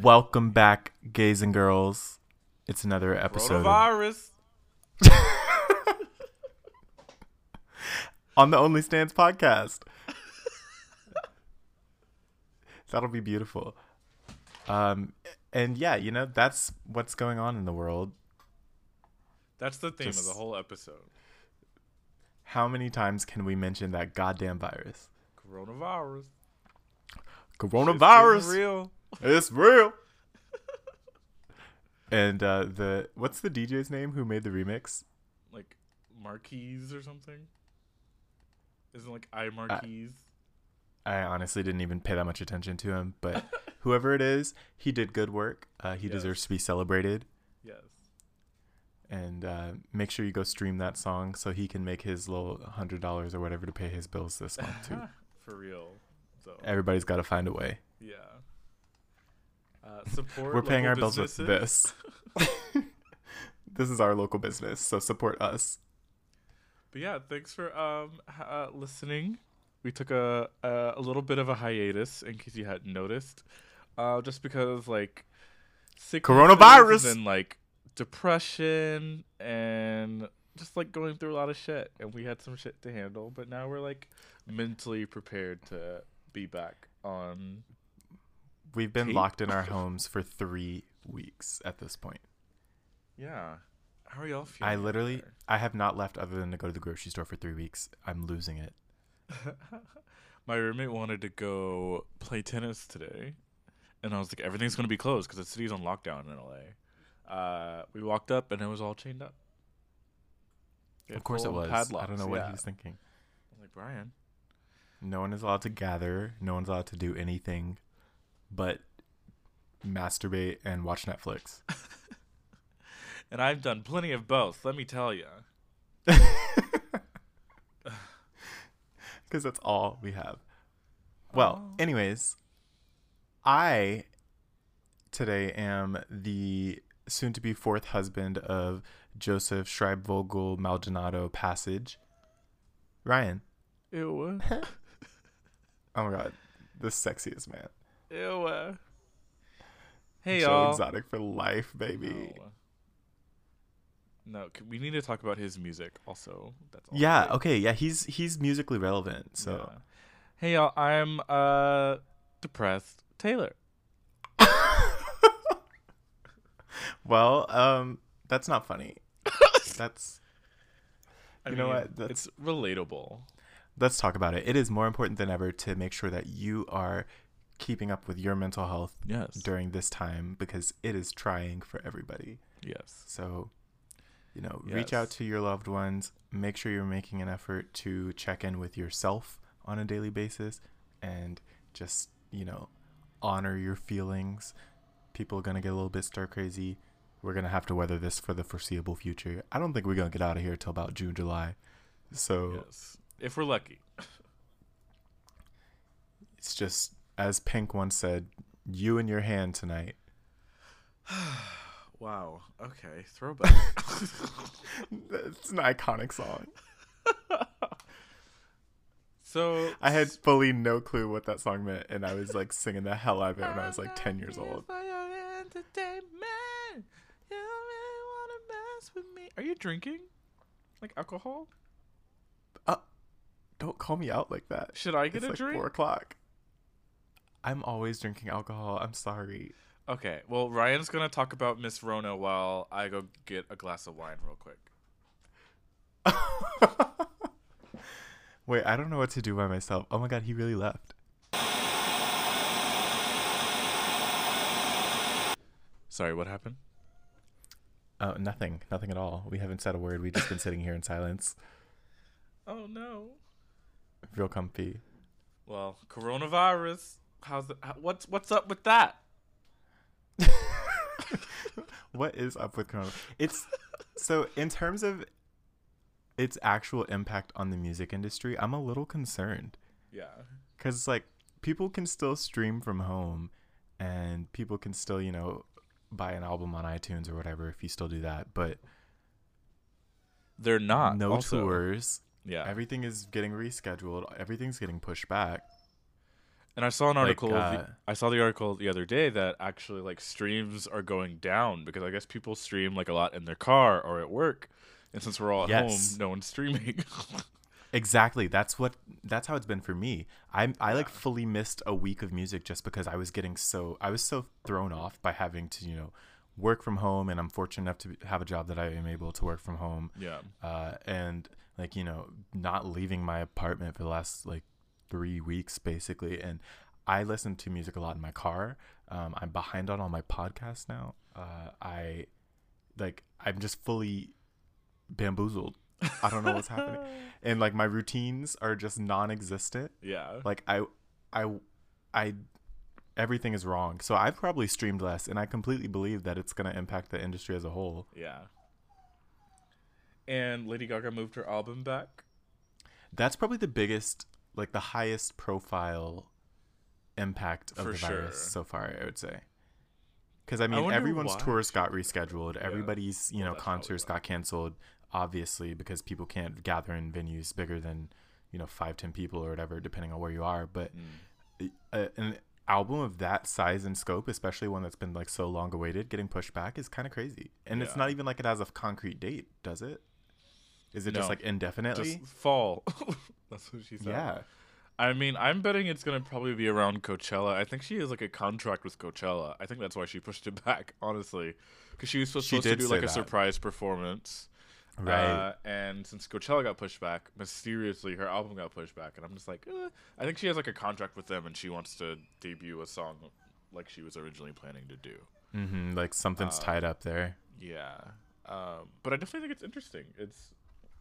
Welcome back, gays and girls. It's another episode Coronavirus. on the Only Stands podcast. That'll be beautiful. And yeah, that's what's going on in the world. That's the theme of the whole episode. How many times can we mention that goddamn virus? Coronavirus. Coronavirus. It's real. It's real. And what's the DJ's name who made the remix? Like Marquise or something? Isn't like Marquise? I honestly didn't even pay that much attention to him, but whoever it is, he did good work. He deserves to be celebrated. Yes. And make sure you go stream that song so he can make his little $100 or whatever to pay his bills this month too. For real. So everybody's got to find a way. Yeah. Support. We're paying our bills businesses. with this. This is our local business, so support us. But yeah, thanks for listening. We took a little bit of a hiatus, in case you hadn't noticed, just because like coronavirus and like depression and just like going through a lot of shit, and we had some shit to handle. But now we're like mentally prepared to be back on. We've been locked in our homes for 3 weeks at this point. Yeah. How are y'all feeling? I have not left other than to go to the grocery store for 3 weeks. I'm losing it. My roommate wanted to go play tennis today, and I was like, everything's going to be closed because the city's on lockdown in LA. We walked up, and it was all chained up. Of course it was. Padlocks. I don't know what he was thinking. I was like, Brian. No one is allowed to gather. No one's allowed to do anything but masturbate and watch Netflix. And I've done plenty of both, let me tell you. Because that's all we have. Well, anyways, I today am the soon-to-be fourth husband of Joseph Schreibvogel Maldonado Passage. Ryan. Ew. Oh my god, the sexiest man. Ew. Hey, Joe y'all. Exotic for life, baby. No, we need to talk about his music also. That's all. Yeah, okay, yeah, he's musically relevant. So, yeah. Hey y'all, I'm depressed. Taylor. Well, that's not funny. That's you know what? It's relatable. Let's talk about it. It is more important than ever to make sure that you are keeping up with your mental health during this time, because it is trying for everybody. Yes. So, reach out to your loved ones. Make sure you're making an effort to check in with yourself on a daily basis, and just, honor your feelings. People are going to get a little bit stir crazy. We're going to have to weather this for the foreseeable future. I don't think we're going to get out of here till about June, July. So, yes. If we're lucky. It's just, as Pink once said, you in your hand tonight. Wow. Okay. Throwback. It's an iconic song. So I had fully no clue what that song meant, and I was like singing the hell out of it when I was like 10 years old. Are you drinking? Like alcohol? Don't call me out like that. Should I get it's a like drink? 4:00. I'm always drinking alcohol. I'm sorry. Okay, well, Ryan's going to talk about Miss Rona while I go get a glass of wine real quick. Wait, I don't know what to do by myself. Oh my god, he really left. Sorry, what happened? Oh, nothing. Nothing at all. We haven't said a word. We've just been sitting here in silence. Oh, no. Real comfy. Well, coronavirus. What's up with that? What is up with corona? It's so, in terms of its actual impact on the music industry, I'm a little concerned. Yeah. Because like, people can still stream from home, and people can still, buy an album on iTunes or whatever if you still do that, but they're not. No also. tours. Yeah. Everything is getting rescheduled. Everything's getting pushed back. And I saw an Like, article. I saw the article the other day that actually like streams are going down because I guess people stream like a lot in their car or at work, and since we're all at home, yes, no one's streaming. exactly. That's how it's been for me. I Yeah. like fully missed a week of music just because I was so thrown off by having to, work from home, and I'm fortunate enough to have a job that I am able to work from home. Yeah. And like, not leaving my apartment for the last like 3 weeks basically. And I listen to music a lot in my car. I'm behind on all my podcasts now. I'm just fully bamboozled. I don't know what's happening. And like my routines are just non-existent. Yeah. Like I everything is wrong. So I've probably streamed less, and I completely believe that it's going to impact the industry as a whole. Yeah. And Lady Gaga moved her album back. That's probably the biggest, like the highest profile impact of For the sure. virus so far, I would say. Because I I mean, wonder everyone's why tours she got did that. rescheduled. Yeah. Everybody's, Well, that's concerts probably got canceled, obviously, because people can't gather in venues bigger than, 5-10 people or whatever, depending on where you are. But an album of that size and scope, especially one that's been like so long awaited, getting pushed back is kind of crazy. And it's Yeah. not even like it has a concrete date, does it? Is it just No. like indefinitely? Just fall. That's what she said. Yeah. I mean, I'm betting it's gonna probably be around Coachella. I think she has like a contract with Coachella. I think that's why she pushed it back, honestly, because she was supposed to did do say like a that. surprise performance. Right. And since Coachella got pushed back, mysteriously her album got pushed back, and I'm just like, I think she has like a contract with them, and she wants to debut a song like she was originally planning to do. Like something's tied up there. Yeah. But I definitely think it's interesting. It's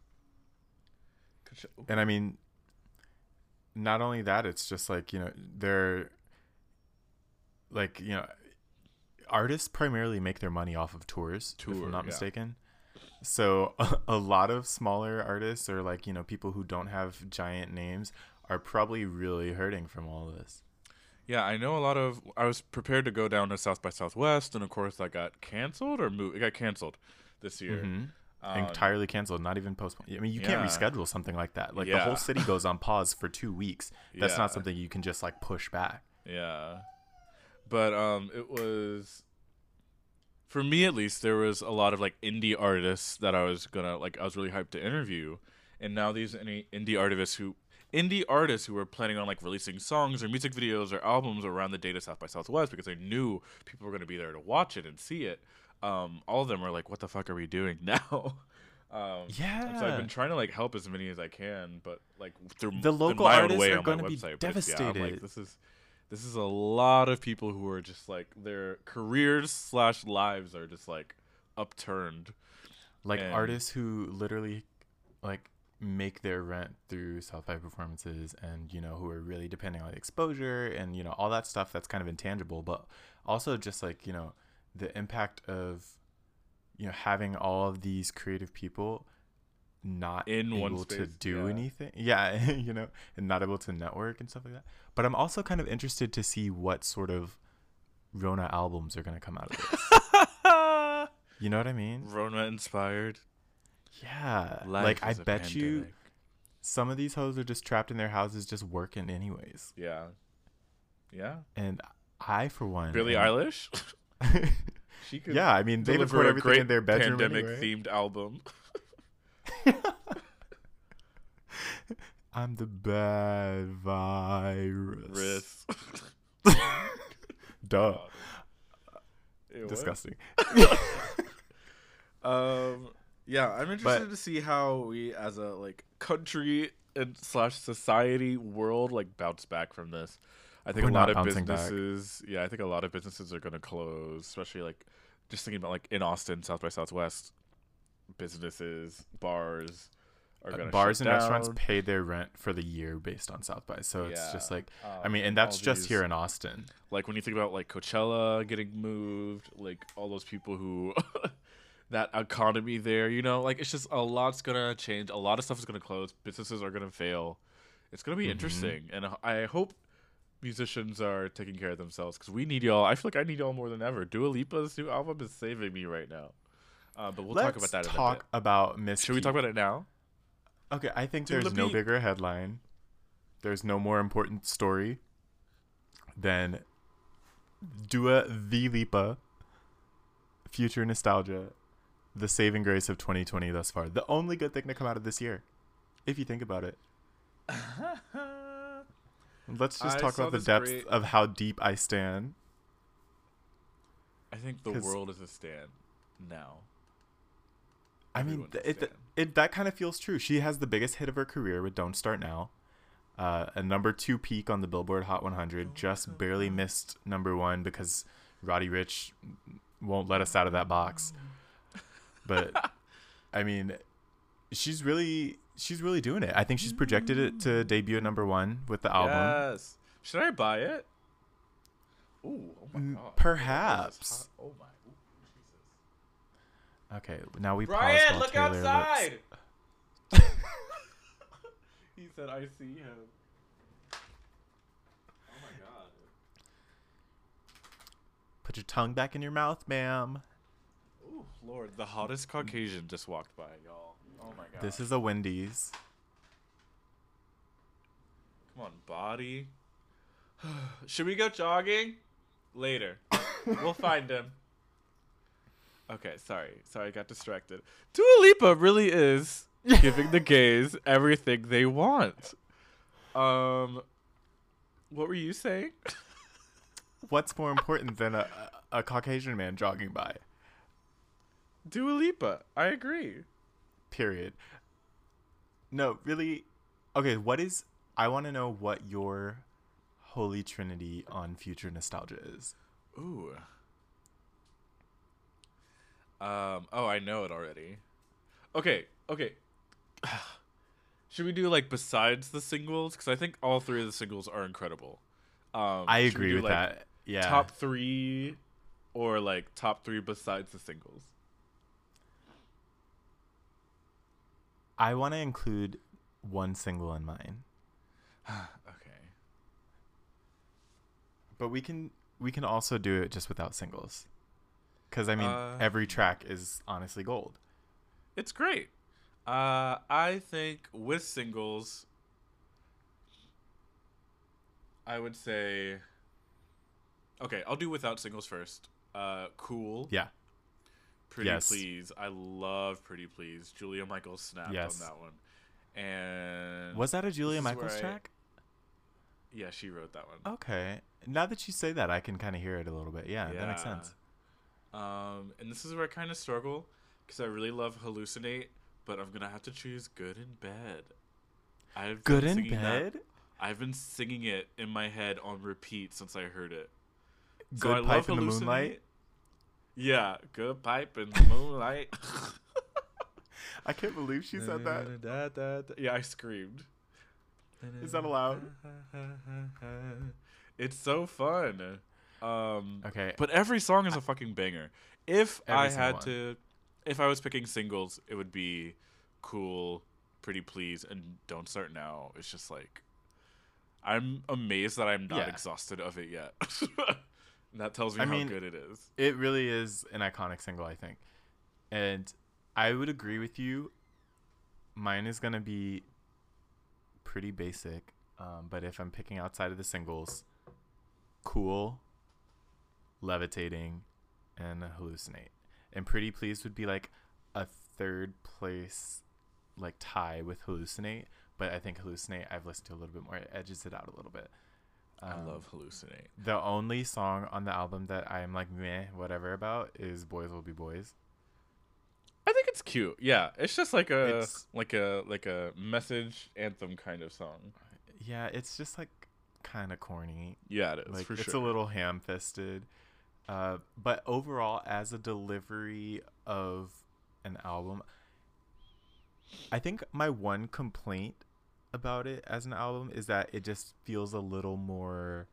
And I mean, not only that, it's just like, they're like, artists primarily make their money off of tours, if I'm not mistaken. So a lot of smaller artists, or like, people who don't have giant names, are probably really hurting from all of this. Yeah, I know I was prepared to go down to South by Southwest, and of course that got canceled or moved. It got canceled this year. Entirely canceled, not even postponed. I mean, you can't reschedule something like that. Like the whole city goes on pause for 2 weeks. That's not something you can just like push back. Yeah. But it was, for me at least, there was a lot of like indie artists that I was really hyped to interview. And now these indie artists who were planning on like releasing songs or music videos or albums around the date of South by Southwest, because they knew people were going to be there to watch it and see it. All of them are like, what the fuck are we doing now? Yeah. So I've been trying to like help as many as I can, but like through The local my own artists way are on my going to be website. devastated. But I'm like, this is a lot of people who are just like their careers / lives are just like upturned. Like artists who literally like make their rent through South by performances, and who are really depending on exposure and all that stuff that's kind of intangible, but also just like the impact of having all of these creative people not In one able to space, do yeah. anything, and not able to network and stuff like that. But I'm also kind of interested to see what sort of Rona albums are going to come out of this. You know what I mean? Rona inspired. Yeah. Life Like I is a bet you pandemic. some of these hoes are just trapped in their houses just working anyways. Yeah. Yeah. And I, for one, Billie Eilish. She could yeah, I mean, they deliver record a everything great in their bedroom pandemic anyway. themed album. I'm the bad virus. Duh. Ew, what? Disgusting. Yeah, I'm interested to see how we as a like country and / society world like bounce back from this. I think We're a lot not of bouncing back. businesses I think a lot of businesses are going to close, especially like just thinking about like in Austin, South by Southwest, businesses, bars are going to Bars shut and restaurants down. pay their rent for the year based on South by. So it's just Yeah. like, I mean, and that's all just these- here in Austin. Like when you think about like Coachella getting moved, like all those people who that economy there, like it's just a lot's gonna change. A lot of stuff is gonna close. Businesses are gonna fail. It's gonna be interesting, and I hope musicians are taking care of themselves because we need y'all. I feel like I need y'all more than ever. Dua Lipa's new album is saving me right now. But we'll talk about that in a bit. Talk about Miss. Should we talk about it now? Okay, I think Dua there's no Lipa- bigger headline. There's no more important story Then Dua Lipa, Future Nostalgia, the saving grace of 2020 thus far. The only good thing to come out of this year, if you think about it. Let's just talk about the depth of how deep I stand. I think the world is a stand now. I mean, it that kind of feels true. She has the biggest hit of her career with Don't Start Now. A number 2 peak on the Billboard Hot 100. Just barely missed number 1 because Roddy Ricch won't let us out of that box. But, I mean, she's really doing it. I think she's projected it to debut at number 1 with the album. Yes. Should I buy it? Ooh, oh my God. Perhaps. Oh my. Okay, now we Brian, pause while look Taylor outside. He said, "I see him." Oh my God. Put your tongue back in your mouth, ma'am. Oh Lord, the hottest Caucasian just walked by, y'all. Oh my God. This is a Wendy's. Come on, body. Should we go jogging? Later. We'll find him. Okay, sorry, I got distracted. Dua Lipa really is giving the gays everything they want. What were you saying? What's more important than a Caucasian man jogging by? Dua Lipa, I agree. Period. No, really. Okay, I want to know what your holy trinity on Future Nostalgia is. Ooh. Oh, I know it already. Okay. Should we do like besides the singles? Because I think all 3 of the singles are incredible. I agree with that. Yeah. Top 3 or like top 3 besides the singles? I want to include one single in mine. Okay. But we can also do it just without singles. Because, I mean, every track is honestly gold. It's great. I think with singles, I would say... Okay, I'll do without singles first. Cool. Yeah. Pretty Please. I love Pretty Please. Julia Michaels snapped on that one. And... Was that a Julia Michaels track? Yeah, she wrote that one. Okay. Now that you say that, I can kind of hear it a little bit. Yeah, that makes sense. And this is where I kind of struggle because I really love Hallucinate, but I'm gonna have to choose Good in Bed. Good in Bed? I've been singing it in my head on repeat since I heard it. Good Pipe in the Moonlight? Yeah, Good Pipe in the Moonlight. I can't believe she said that. Yeah, I screamed. Is that allowed? It's so fun. Okay. But every song is a fucking banger. If I was picking singles, it would be Cool, Pretty Please, and Don't Start Now. It's just like, I'm amazed that I'm not exhausted of it yet. That tells me how good it is. It really is an iconic single, I think. And I would agree with you. Mine is going to be pretty basic. But if I'm picking outside of the singles, Cool, Levitating, and Hallucinate. And Pretty Please would be like a 3rd place like tie with Hallucinate. But I think Hallucinate, I've listened to a little bit more. It edges it out a little bit. I love Hallucinate. The only song on the album that I'm like meh whatever about is Boys Will Be Boys. I think it's cute. Yeah, it's just like a message anthem kind of song. Yeah, it's just like kind of corny. Yeah, it is. Like, for it's sure. a little ham-fisted. But overall, as a delivery of an album, I think my one complaint about it as an album is that it just feels a little more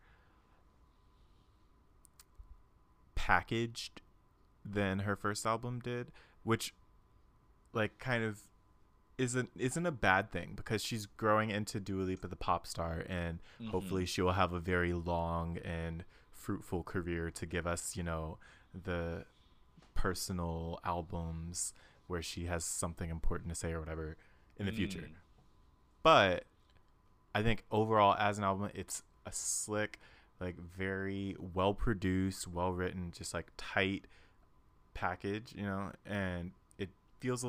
packaged than her first album did, which like kind of isn't a bad thing because she's growing into Dua Lipa the pop star, and hopefully she will have a very long and fruitful career to give us, you know, the personal albums where she has something important to say or whatever in the future. But I think overall as an album, it's a slick, like very well produced, well written, just like tight package, you know, and it feels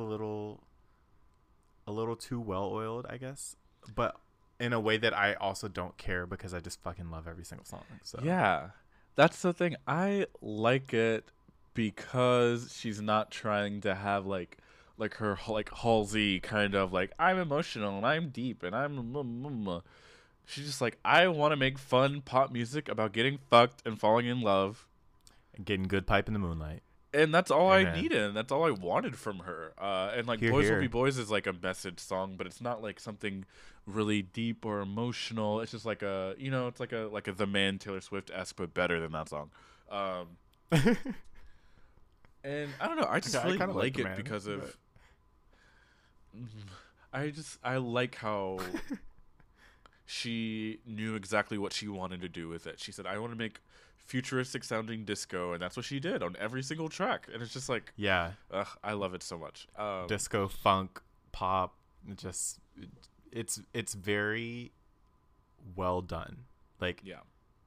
a little too well oiled, I guess, but in a way that I also don't care because I just fucking love every single song. So Yeah, that's the thing. I like it because she's not trying to have like her like Halsey kind of like I'm emotional and I'm deep and she's just like I want to make fun pop music about getting fucked and falling in love. getting good pipe in the moonlight. And that's all I Amen. needed, and that's all I wanted from her. And like Hear, "Boys Will hear. Be Boys" is like a message song, but it's not like something really deep or emotional. It's just like a, you know, it's like a The Man Taylor Swift esque, but better than that song. Um, and I don't know, I just I really kind of like the it man, because but- of. I like how she knew exactly what she wanted to do with it. She said, "I want to make futuristic sounding disco," and that's what she did on every single track. And it's just like, yeah, ugh, I love it so much. disco, funk, pop, just it's very well done. Like Yeah,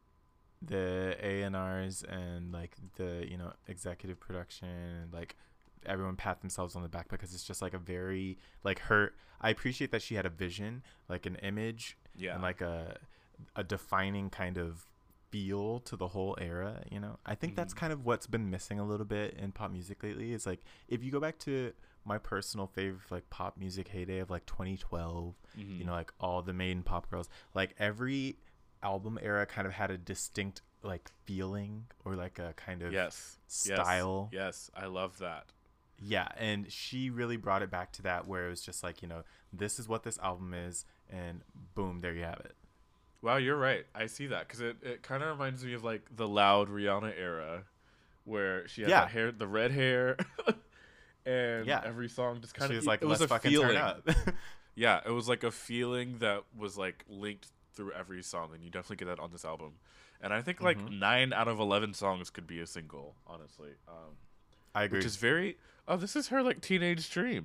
the A&Rs and like the, you know, executive production, and like everyone pat themselves on the back because it's just like a very like her. I appreciate that she had a vision, like an image, yeah, and like a defining kind of feel to the whole era, you know. I think that's Mhm. kind of what's been missing a little bit in pop music lately. Is like if you go back to my personal favorite like pop music heyday of like 2012, Mhm. you know, like all the main pop girls, like every album era kind of had a distinct like feeling or like a kind of Yes, style. yes, I love that. Yeah, and she really brought it back to that where it was just like, you know, this is what this album is, and boom, there you have it. Wow, you're right. I see that because it kind of reminds me of like the loud Rihanna era, where she had Yeah. that hair, the red hair, and Yeah. every song just kind She of was like, it was let's a fucking feeling. turn up. Yeah, it was like a feeling that was like linked through every song, and you definitely get that on this album. And I think like Mhm. 9 out of 11 songs could be a single, honestly. I agree. Which is very. Oh, this is her like teenage dream.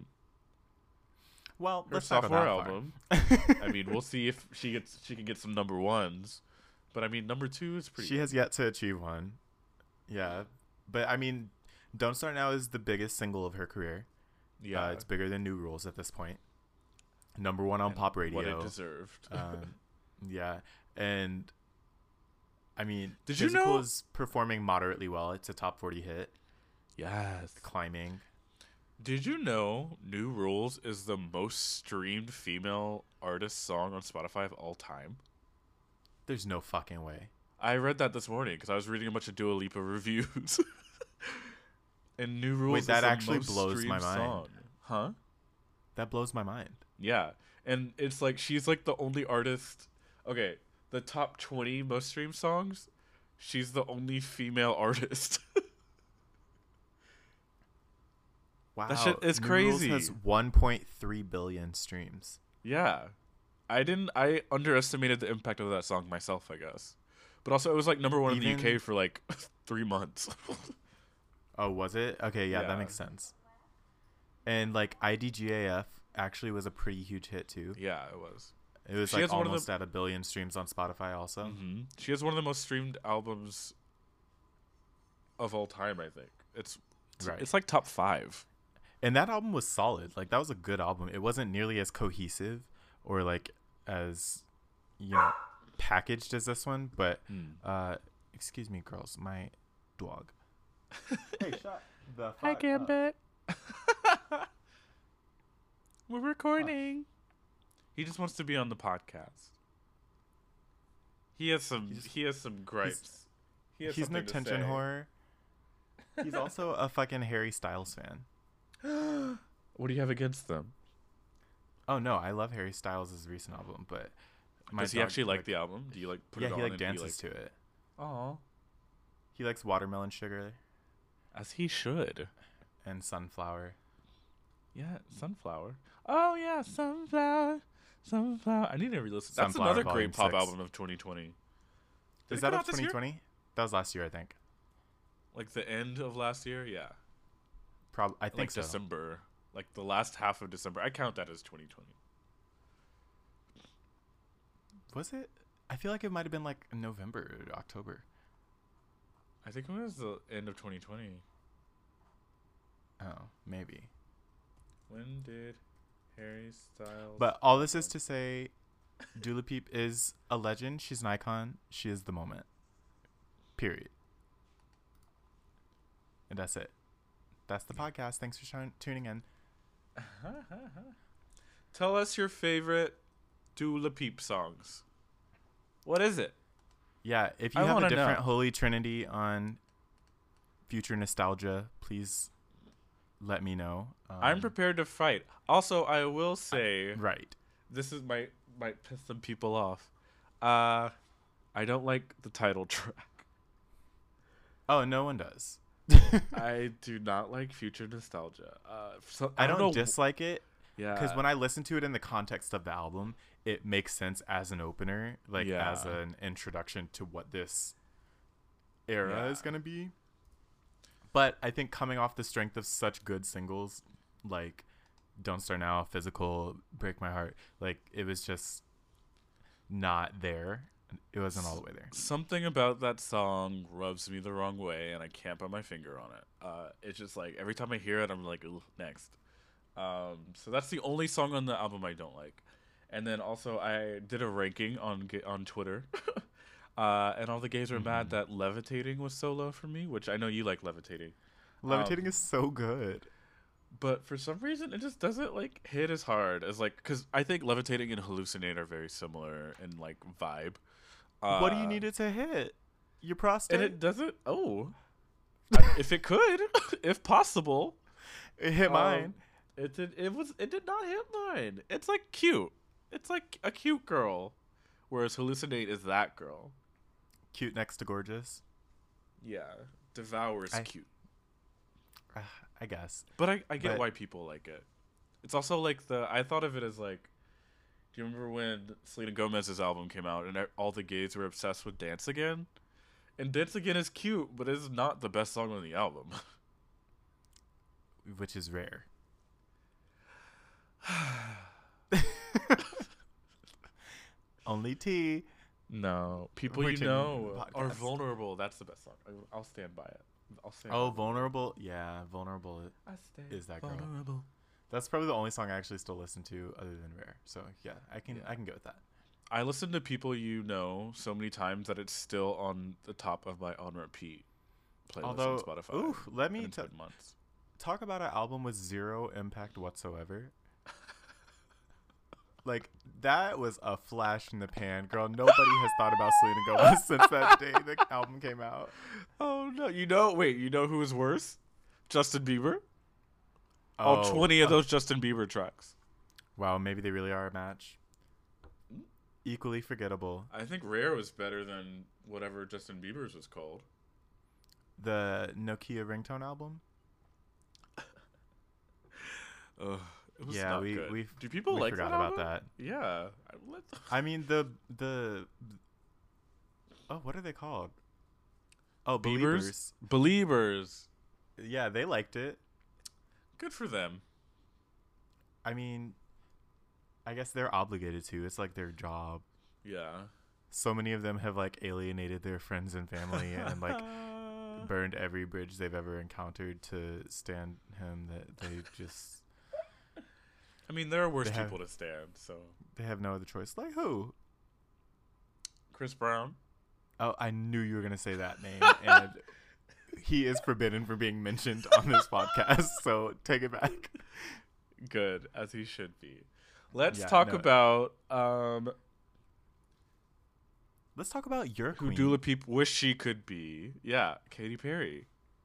Well, Her let's not go sophomore that album. far. I mean, we'll see if she can get some number ones, but I mean, number 2 is pretty. She has yet to achieve one. Yeah, but I mean, "Don't Start Now" is the biggest single of her career. Yeah, It's bigger than "New Rules" at this point. Number one on and pop radio. what it deserved. Yeah, and I mean, Did you Physical know- is performing moderately well. It's a top 40 hit, Yes. climbing. Did you know "New Rules" is the most streamed female artist song on Spotify of all time? There's no fucking way. I read that this morning because I was reading a bunch of Dua Lipa reviews. And "New Rules" Wait, is that the actually most blows my streamed mind. song. Huh? That blows my mind. Yeah. And it's like she's like the only artist. Okay, the top 20 most streamed songs, she's the only female artist. Wow, That shit is New Rules crazy. has 1.3 billion streams. Yeah. I underestimated the impact of that song myself, I guess. But also it was like number 1 in the Even- UK for like 3 months. Oh, was it? Okay, yeah, Yeah. that makes sense. And like IDGAF actually was a pretty huge hit too. Yeah, it was. It was She like has one of almost the- at 1 billion streams on Spotify also. Hmm. She has one of the most streamed albums of all time, I think. Right. It's like top 5. And that album was solid. Like that was a good album. It wasn't nearly as cohesive or like as, you know, packaged as this one, but excuse me, girls, my dog. Hey, shut the fuck Hi, up. Gambit. We're recording. He just wants to be on the podcast. He has some gripes. He has He's an something to attention say. whore. He's also a fucking Harry Styles fan. What do you have against them? Oh no, I love Harry Styles' recent album, but Does he actually like the album? Do you like put Yeah, it on he like and dances to it. Aw, He likes Watermelon Sugar as he should. and Sunflower. Yeah, Sunflower. Oh yeah, Sunflower. I need to re-listen. That's Sunflower another Volume great pop 6. album of 2020. Did Is it that come of out this year? 2020? That was last year, I think. Like the end of last year? Yeah. I think Like so. December. Like the last half of December. I count that as 2020. Was it? I feel like it might have been like November or October. I think it was the end of 2020. Oh, maybe. When did Harry Styles? But all this is to say, Dula Peep is a legend. She's an icon. She is the moment. Period. And that's it. That's the podcast. Thanks for tuning in. Tell us your favorite Dula Peep songs. What is it? Yeah, if you have a different Holy Trinity on Future Nostalgia, please let me know. I'm prepared to fight. Also, I will say, right. This is might piss some people off. I don't like the title track. Oh, no one does. I do not like Future Nostalgia. I don't dislike it. Yeah. Because when I listen to it in the context of the album, it makes sense as an opener, like as an introduction to what this era is going to be. But I think coming off the strength of such good singles like Don't Start Now, Physical, Break My Heart, like it was just not there. It wasn't all the way there. Something about that song rubs me the wrong way, and I can't put my finger on it. It's just like every time I hear it, I'm like, ooh, next. So that's the only song on the album I don't like. And then also I did a ranking on Twitter, and all the gays were mad that Levitating was so low for me, which I know you like Levitating. Levitating is so good. But for some reason, it just doesn't like hit as hard as like, because I think Levitating and Hallucinate are very similar in like vibe. What do you need it to hit? Your prostate? And it doesn't. Oh, if it could, if possible, it hit mine. It did. It did not hit mine. It's like cute. It's like a cute girl, whereas Hallucinate is that girl. Cute next to gorgeous. Yeah, Devour's cute. I guess. But I get why people like it. It's also like I thought of it as like, do you remember when Selena Gomez's album came out and all the gays were obsessed with Dance Again? And Dance Again is cute, but it's not the best song on the album. Which is rare. Only T. No, people are vulnerable. That's the best song. I'll stand by it. Vulnerable. Yeah, Vulnerable is that girl. That's probably the only song I actually still listen to other than Rare. So yeah, I can go with that. I listen to People You Know so many times that it's still on the top of my on repeat playlist on Spotify. Let me talk about an album with zero impact whatsoever. Like, that was a flash in the pan, girl. Nobody has thought about Selena Gomez since that day the album came out. Oh, no. You know who was worse? Justin Bieber. All 20 of those Justin Bieber tracks. Wow, maybe they really are a match. Equally forgettable. I think Rare was better than whatever Justin Bieber's was called. The Nokia ringtone album? Ugh. It was not good. Do people we like forgot that about album? that? Yeah. I mean what are they called? Oh, Beliebers. Beliebers. Yeah, they liked it. Good for them. I mean, I guess they're obligated to. It's like their job. Yeah. So many of them have like alienated their friends and family and like burned every bridge they've ever encountered to stand him that they just... I mean, there are worse people to stand, so... They have no other choice. Like who? Chris Brown. Oh, I knew you were going to say that name. And he is forbidden from being mentioned on this podcast, so take it back. Good, as he should be. Let's talk about... Let's talk about your queen. Who Dula Peep wish she could be. Yeah, Katy Perry.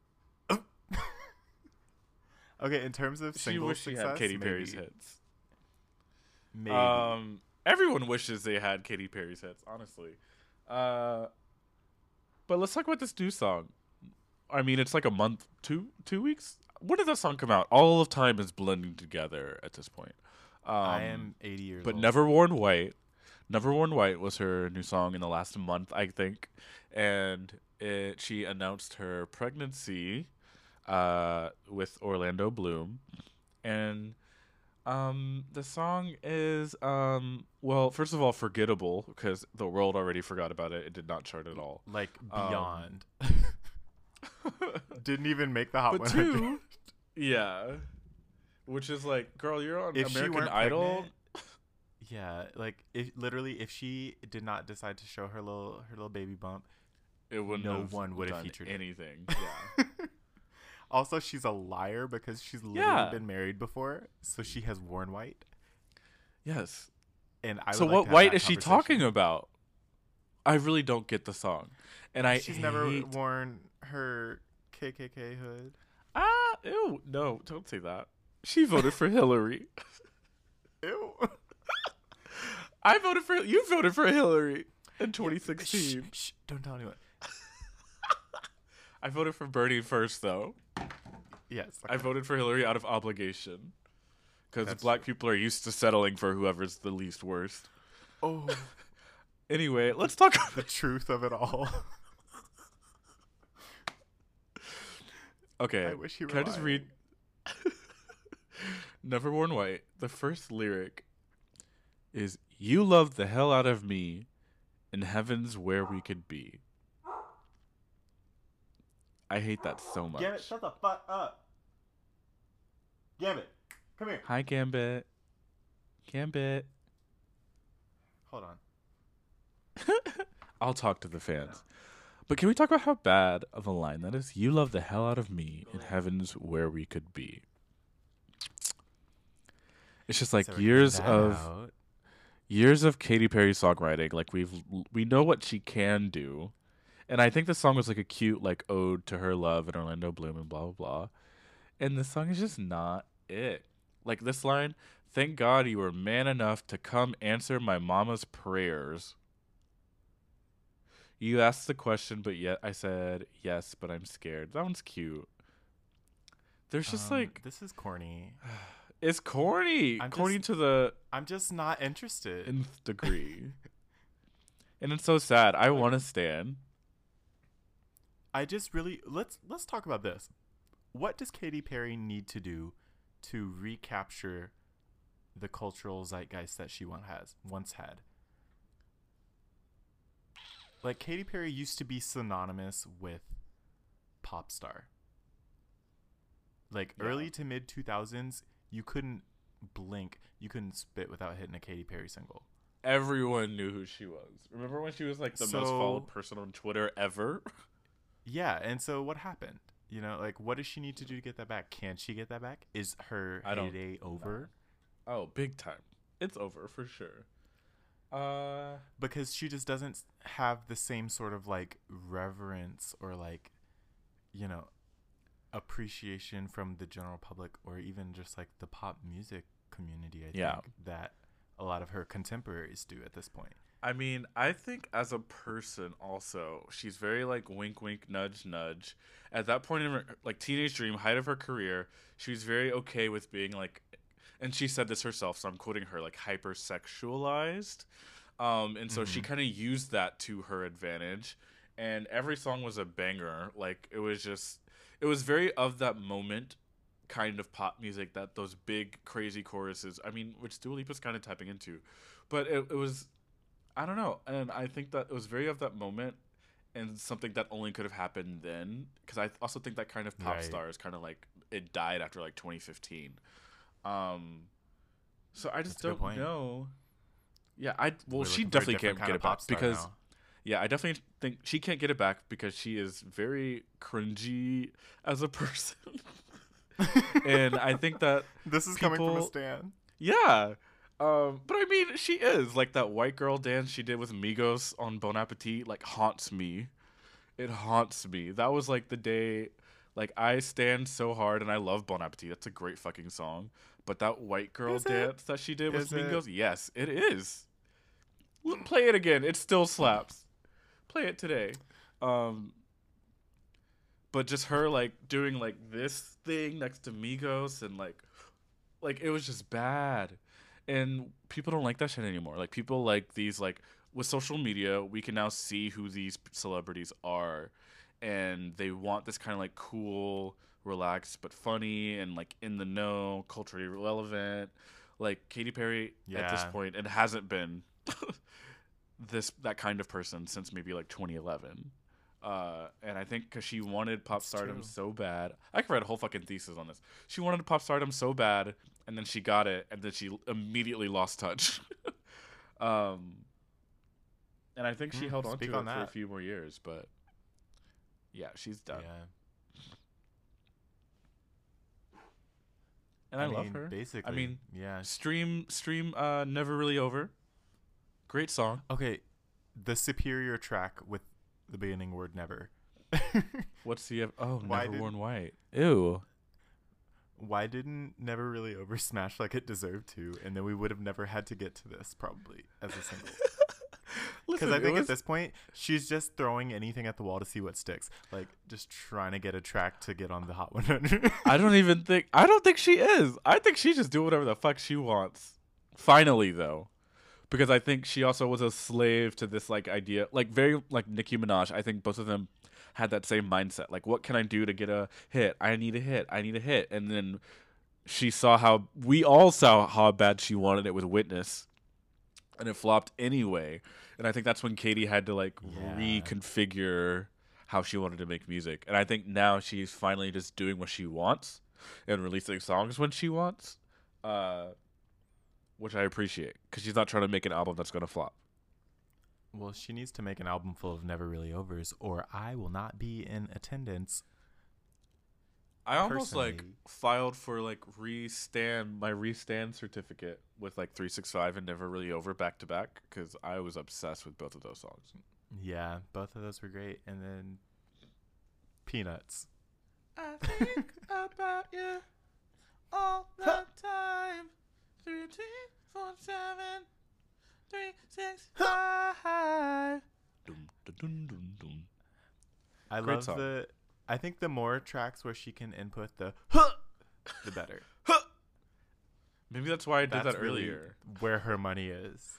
Okay, in terms of single success, she had Katy Perry's hits. Maybe. Everyone wishes they had Katy Perry's hits, honestly. But let's talk about this new song. I mean, it's like a month, 2 weeks. When did that song come out? All of time is blending together at this point. I am 80 years old. But Never Worn White. Never Worn White was her new song in the last month, I think. And she announced her pregnancy with Orlando Bloom. And The song is well, first of all, forgettable because the world already forgot about it. It did not chart at all. Like Um, beyond. Didn't even make the Hot but 100. two, yeah, which is like, girl, you're on If she American weren't Idol. pregnant, yeah, like if she did not decide to show her little baby bump, It wouldn't no have one would have done featured it. anything. Yeah. Also, she's a liar because she's literally Yeah. been married before, so she has worn white. Yes. And I So would like what to have white that is she conversation. talking about? I really don't get the song, and I She's never hate. worn her KKK hood. Ew, no, don't say that. She voted for Hillary. Ew. I voted for you. Voted for Hillary in 2016. Shh, don't tell anyone. I voted for Bernie first, though. Yes. I voted for Hillary out of obligation because That's black true. people are used to settling for whoever's the least worst. Oh, Anyway, let's talk. the truth of it all. Okay, I wish you were can I just lying. read Never Worn White? The first lyric is "You love the hell out of me, in heaven's where we could be." I hate that so much. Gambit, shut the fuck up. Gambit, come here. Hi, Gambit. Gambit. Hold on. I'll talk to the fans. But can we talk about how bad of a line that is? You love the hell out of me, in heaven's where we could be. It's just like So we're years getting that of out. years of Katy Perry songwriting. Like we know what she can do, and I think the song was like a cute like ode to her love and Orlando Bloom and blah blah blah. And the song is just not it. Like this line, "Thank God you were man enough to come answer my mama's prayers." You asked the question, but yet I said yes, but I'm scared. That one's cute. There's just like this is corny. it's corny, I'm corny just- to the I'm just not interested. nth degree, and it's so sad. I want to stand. I just really let's talk about this. What does Katy Perry need to do to recapture the cultural zeitgeist that she once had? Like Katy Perry used to be synonymous with pop star. Like Yeah. early to mid 2000s, you couldn't blink, you couldn't spit without hitting a Katy Perry single. Everyone knew who she was. Remember when she was like the most followed person on Twitter ever? Yeah, and so what happened? You know, like what does she need to do to get that back? Can she get that back? Is her I don't heyday over? Oh, big time. It's over for sure. Because she just doesn't have the same sort of like reverence or like, you know, appreciation from the general public or even just like the pop music community, I Yeah. think, that a lot of her contemporaries do at this point. I mean, I think as a person also, she's very like wink wink nudge nudge. At that point in her like teenage dream, height of her career, she was very okay with being like, and she said this herself, so I'm quoting her, like hypersexualized. And so she kind of used that to her advantage, and every song was a banger. Like it was very of that moment kind of pop music, that those big crazy choruses. I mean, which Dua Lipa's kind of tapping into, but it was, I don't know, and I think that it was very of that moment and something that only could have happened then. Because I also think that kind of pop Right. star is kind of like it died after like 2015. So I just That's a good don't point. know. Yeah, We're she looking for a definitely different can't kind get of it back pop star because now. yeah, I definitely think she can't get it back because she is very cringy as a person. And I think that This is coming from a people- stan. yeah. But I mean, she is like that white girl dance she did with Migos on Bon Appetit, like haunts me. It haunts me. That was like the day, like I stand so hard and I love Bon Appetit. That's a great fucking song. But that white girl Is it? dance that she did with Is it? Migos, yes, it is. Play it again. It still slaps. Play it today. But just her like doing like this thing next to Migos and like it was just bad. And people don't like that shit anymore. Like people like these like with social media, we can now see who these celebrities are, and they want this kind of like cool relaxed but funny and like in the know, culturally relevant. Like Katy Perry at this point, it hasn't been that kind of person since maybe like 2011. And I think because she wanted pop stardom so bad, I could write a whole fucking thesis on this. She wanted pop stardom so bad, and then she got it, and then she immediately lost touch. And I think she held on to it for a few more years, but yeah, she's done. Yeah. And I love her. Basically, I mean, yeah. Stream, Never Really Over. Great song. Okay, the superior track with the beginning word never. What's the Never Worn White? Ew. Why didn't Never Really Over smash like it deserved to, and then we would have never had to get to this probably as a single. Because I think at this point she's just throwing anything at the wall to see what sticks, like just trying to get a track to get on the Hot 100. I don't think she is. I think she just do whatever the fuck she wants. Finally, though. Because I think she also was a slave to this like idea, like very like Nicki Minaj. I think both of them had that same mindset. Like, what can I do to get a hit? I need a hit. And then we all saw how bad she wanted it with Witness, and it flopped anyway. And I think that's when Katy had to like reconfigure how she wanted to make music. And I think now she's finally just doing what she wants and releasing songs when she wants. Which I appreciate, because she's not trying to make an album that's going to flop. Well, she needs to make an album full of Never Really Overs, or I will not be in attendance. I almost like filed for like my Re-Stan certificate with like 365 and Never Really Over back to back, because I was obsessed with both of those songs. Yeah, both of those were great. And then Peanuts. I think about you all the time. 3-2-4-7 3-6-5. I love song. I think the more tracks where she can input the better. Maybe that's why I did that earlier. Really where her money is.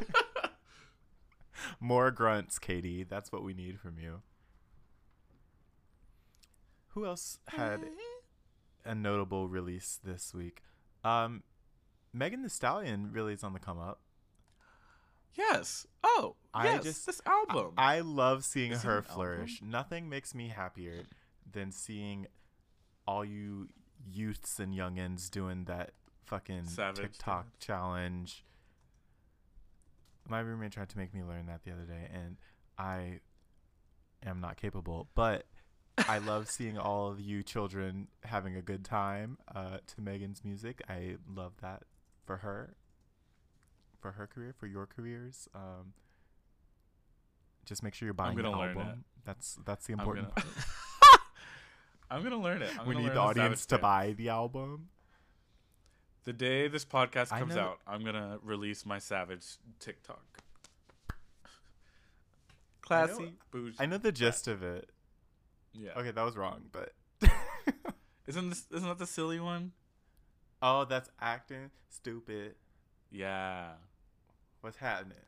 More grunts, Katy. That's what we need from you. Who else had a notable release this week? Megan Thee Stallion really is on the come up. Yes. Oh, yes. This album. I love seeing her flourish. Nothing makes me happier than seeing all you youths and youngins doing that fucking Savage TikTok challenge. My roommate tried to make me learn that the other day, and I am not capable. But I love seeing all of you children having a good time to Megan's music. I love that for her career, for your careers. Just make sure you're buying the album. That's the important part. I'm gonna learn it. We need the audience to buy the album. The day this podcast comes out, I'm gonna release my Savage TikTok. Classy, bougie. I know the gist of it. Yeah. Okay, that was wrong, but isn't that the silly one? Oh, that's acting stupid. Yeah. What's happening?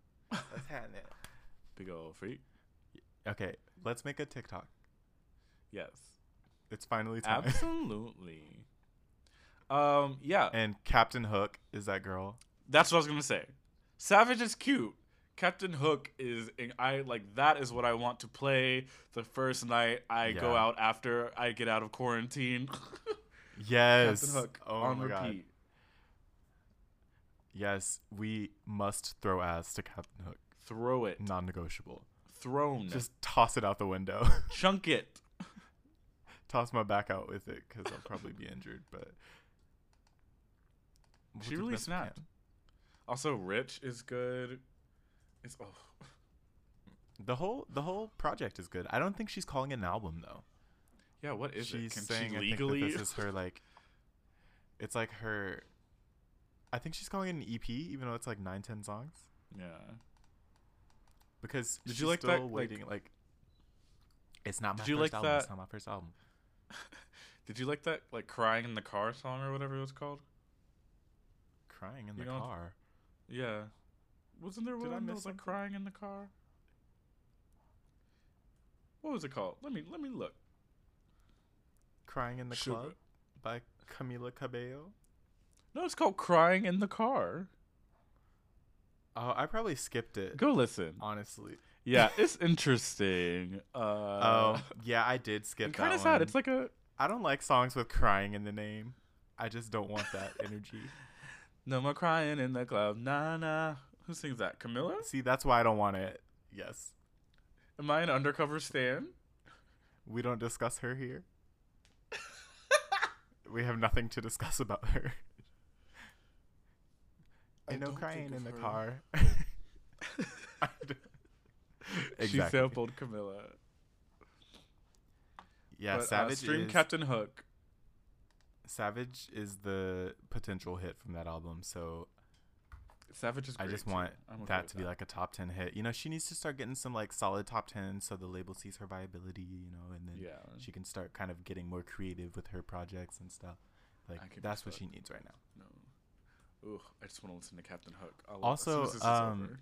Big ol' freak. Okay, let's make a TikTok. Yes. It's finally time. Absolutely. Yeah. And Captain Hook is that girl. That's what I was gonna say. Savage is cute. Captain Hook that is what I want to play the first night I go out after I get out of quarantine. Yes. Captain Hook on repeat. God. Yes, we must throw ass to Captain Hook. Throw it. Non-negotiable. Thrown. Just toss it out the window. Chunk it. Toss my back out with it because I'll probably be injured, but she really snapped. Also, Rich is good. The whole project is good. I don't think she's calling it an album though. Yeah, what is it? Can saying, she legally? I think that this is her like. It's like her. I think she's calling it an EP, even though it's like 9-10 songs. Yeah. Because did you like still that? Waiting, like it's not my first album. It's not my first album. Did you like that, like "Crying in the Car" song or whatever it was called? Crying in the car. Yeah. Wasn't there one that was like "Crying in the Car"? What was it called? Let me look. Crying in the Sugar. Club by Camila Cabello. No, it's called Crying in the Car. Oh, I probably skipped it. Go listen. Honestly. Yeah, it's interesting. Yeah, I did skip that kind of one. sad. It's like a I don't like songs with crying in the name. I just don't want that energy. no more crying in the club. Nah, nah. Who sings that? Camilla? See, that's why I don't want it. Yes. Am I an undercover stan? We don't discuss her here. We have nothing to discuss about her. Ain't no crying in the car. Exactly. She sampled Camilla. Yeah, But, Savage stream is Captain Hook. Savage is the potential hit from that album. So Savage is I great just too. want I'm okay that with to be like a top 10 hit. You know, she needs to start getting some like solid top 10s so the label sees her viability, you know, and then Yeah. she can start kind of getting more creative with her projects and stuff. Like I could that's be what stuck. she needs right now. No. Ooh, I just want to listen to Captain Hook. Also, as soon as this is over.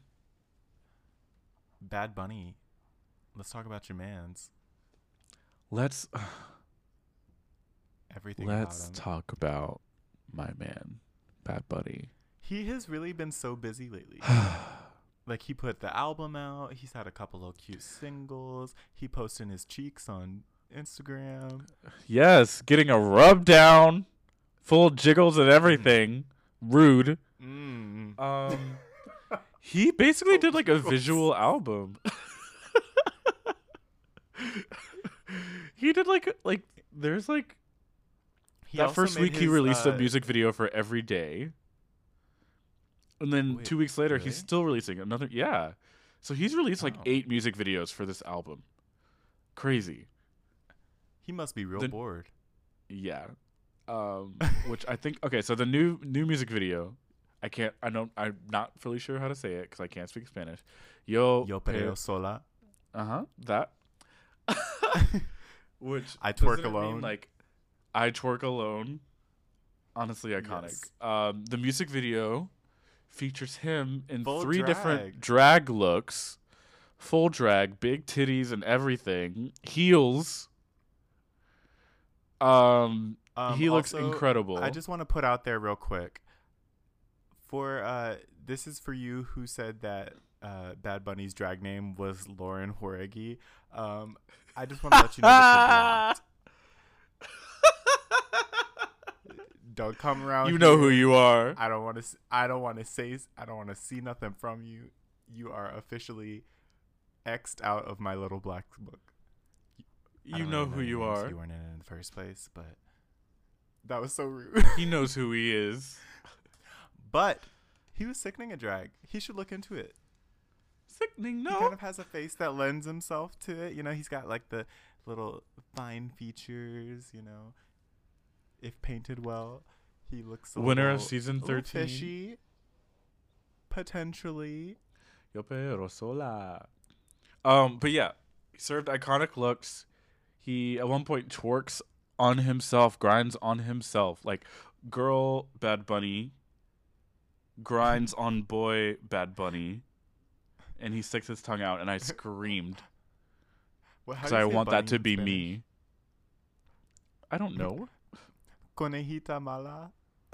Bad Bunny. Let's talk about your mans. Let's Everything about him. talk about my man, Bad Bunny. He has really been so busy lately. Like he put the album out. He's had a couple of cute singles. He posting his cheeks on Instagram. Yes, getting a rub down, full jiggles and everything. Rude. He basically did like a visual album. He did like there's like He that also first made week he his, released a music video for every day. And then Wait, 2 weeks later really? he's still releasing another So he's released like Oh. 8 music videos for this album. Crazy. He must be real The- bored. Yeah. Which I think okay, so the new music video, I'm not fully sure how to say it cuz I can't speak Spanish. Yo Perreo sola. that. Which I twerk doesn't it mean, alone. like I twerk alone. Honestly iconic. Yes. The music video features him in Full 3 drag. different drag looks. Full drag, big titties and everything. Heels. He looks Also, incredible. I just want to put out there real quick. For this is for you who said that Bad Bunny's drag name was Lauren Horegi. I just want to let you know that you're blocked. Don't come around. You know here. who you are. I don't want to. I don't want to say. I don't want to see nothing from you. You are officially X'd out of my little black book. I You don't know really who you names. are. You weren't in it in the first place, but that was so rude. He knows who he is. But he was sickening a drag. He should look into it. Sickening, He no. kind of has a face that lends himself to it. You know, he's got like the little fine features. You know, if painted well, he looks a Winner of little- season a little 13. fishy. Potentially. Yo pero sola. But yeah, he served iconic looks. He at one point twerks on himself, grinds on himself. Like girl Bad Bunny grinds on boy Bad Bunny, and he sticks his tongue out, and I screamed Well, how because do you I say want bunny that to in be Spanish? me. I don't know. Conejita mala.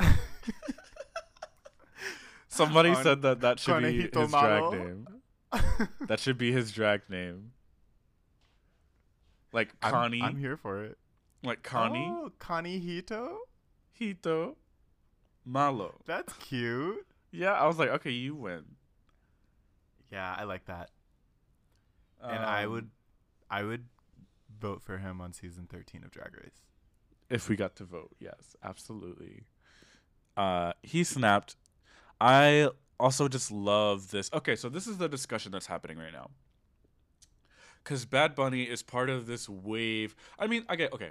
Somebody On said that should be Conejito his drag Malo. name. That should be his drag name. Like Connie. I'm here for it. Like Connie. Oh, Conejito? Hito. Malo. That's cute. Yeah, I was like, okay, you win. Yeah, I like that. And I Um, would vote for him on season 13 of Drag Race. if we got to vote, yes, absolutely. He snapped. I also just love this. Okay, so this is the discussion that's happening right now. Because Bad Bunny is part of this wave. I mean, okay.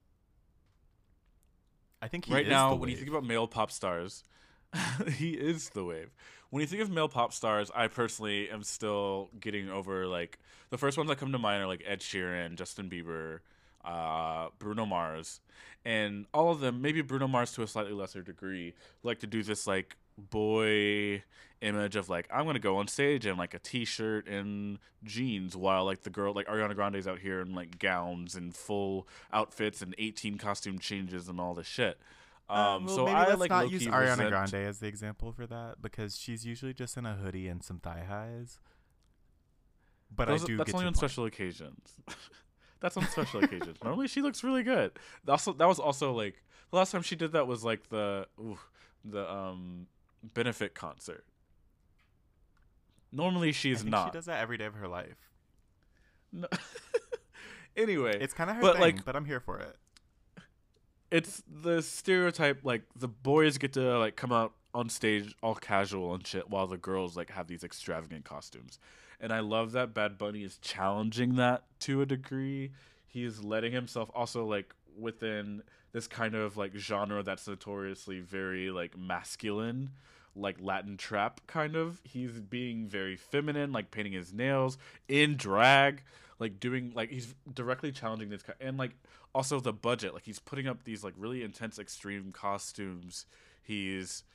I think he Right is now, the when you wave. think about male pop stars, he is the wave. When you think of male pop stars, I personally am still getting over, like, the first ones that come to mind are like Ed Sheeran, Justin Bieber, Bruno Mars, and all of them, maybe Bruno Mars to a slightly lesser degree, like to do this like boy image of like I'm gonna go on stage in like a t-shirt and jeans while like the girl like Ariana Grande's out here in like gowns and full outfits and 18 costume changes and all this shit. Well, So maybe I let's like not low use key Ariana resent. Grande as the example for that because she's usually just in a hoodie and some thigh highs. But I Those do that's get only your on point. special occasions. That's on special occasions. Normally she looks really good. Also, that was also like the last time she did that was like the benefit concert. Normally I she's think she not. does that every day of her life. No. Anyway, It's kind of her but thing, like but I'm here for it. it's the stereotype like the boys get to like come out on stage all casual and shit while the girls like have these extravagant costumes. And I love that Bad Bunny is challenging that to a degree. He is letting himself also like within this kind of like genre that's notoriously very like masculine, like Latin trap kind of. He's being very feminine, like painting his nails in drag, like doing like he's directly challenging this and like also the budget. Like he's putting up these like really intense extreme costumes. He's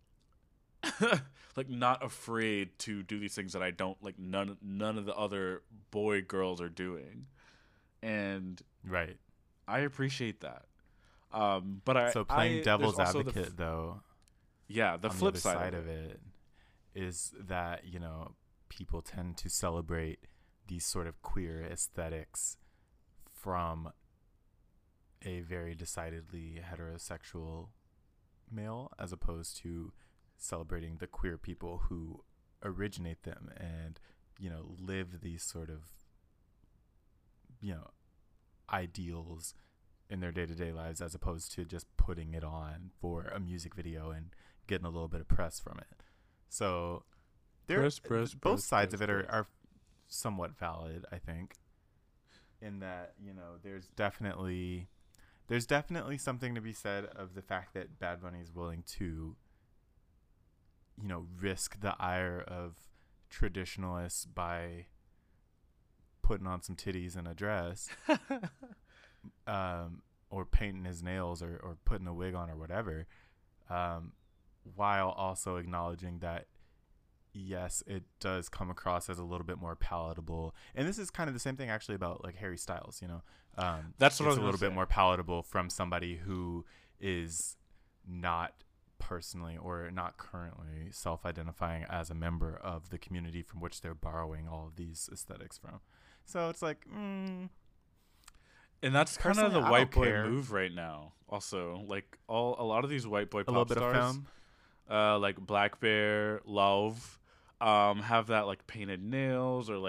like not afraid to do these things that I don't like none of the other boy girls are doing. And Right. I appreciate that. But So playing I there's devil's also advocate, though, yeah, the on the flip other side side of of it. it is that, people tend to celebrate these sort of queer aesthetics from a very decidedly heterosexual male as opposed to celebrating the queer people who originate them and, live these sort of, you know, ideals in their day-to-day lives as opposed to just putting it on for a music video and getting a little bit of press from it. So there both sides of it are somewhat valid, I think, in that, there's definitely something to be said of the fact that Bad Bunny is willing to, risk the ire of traditionalists by putting on some titties and a dress, or painting his nails or putting a wig on or whatever, um, while also acknowledging that yes, it does come across as a little bit more palatable. And this is kind of the same thing actually about like Harry Styles, That's what I it's was a gonna little bit say. more palatable from somebody who is not personally or not currently self-identifying as a member of the community from which they're borrowing all of these aesthetics from. So it's like, And that's kind of personally, the I white don't boy care. move right now. Also, like a lot of these white boy A little pop bit of stars, film. like Black Bear, Love, have that like painted nails or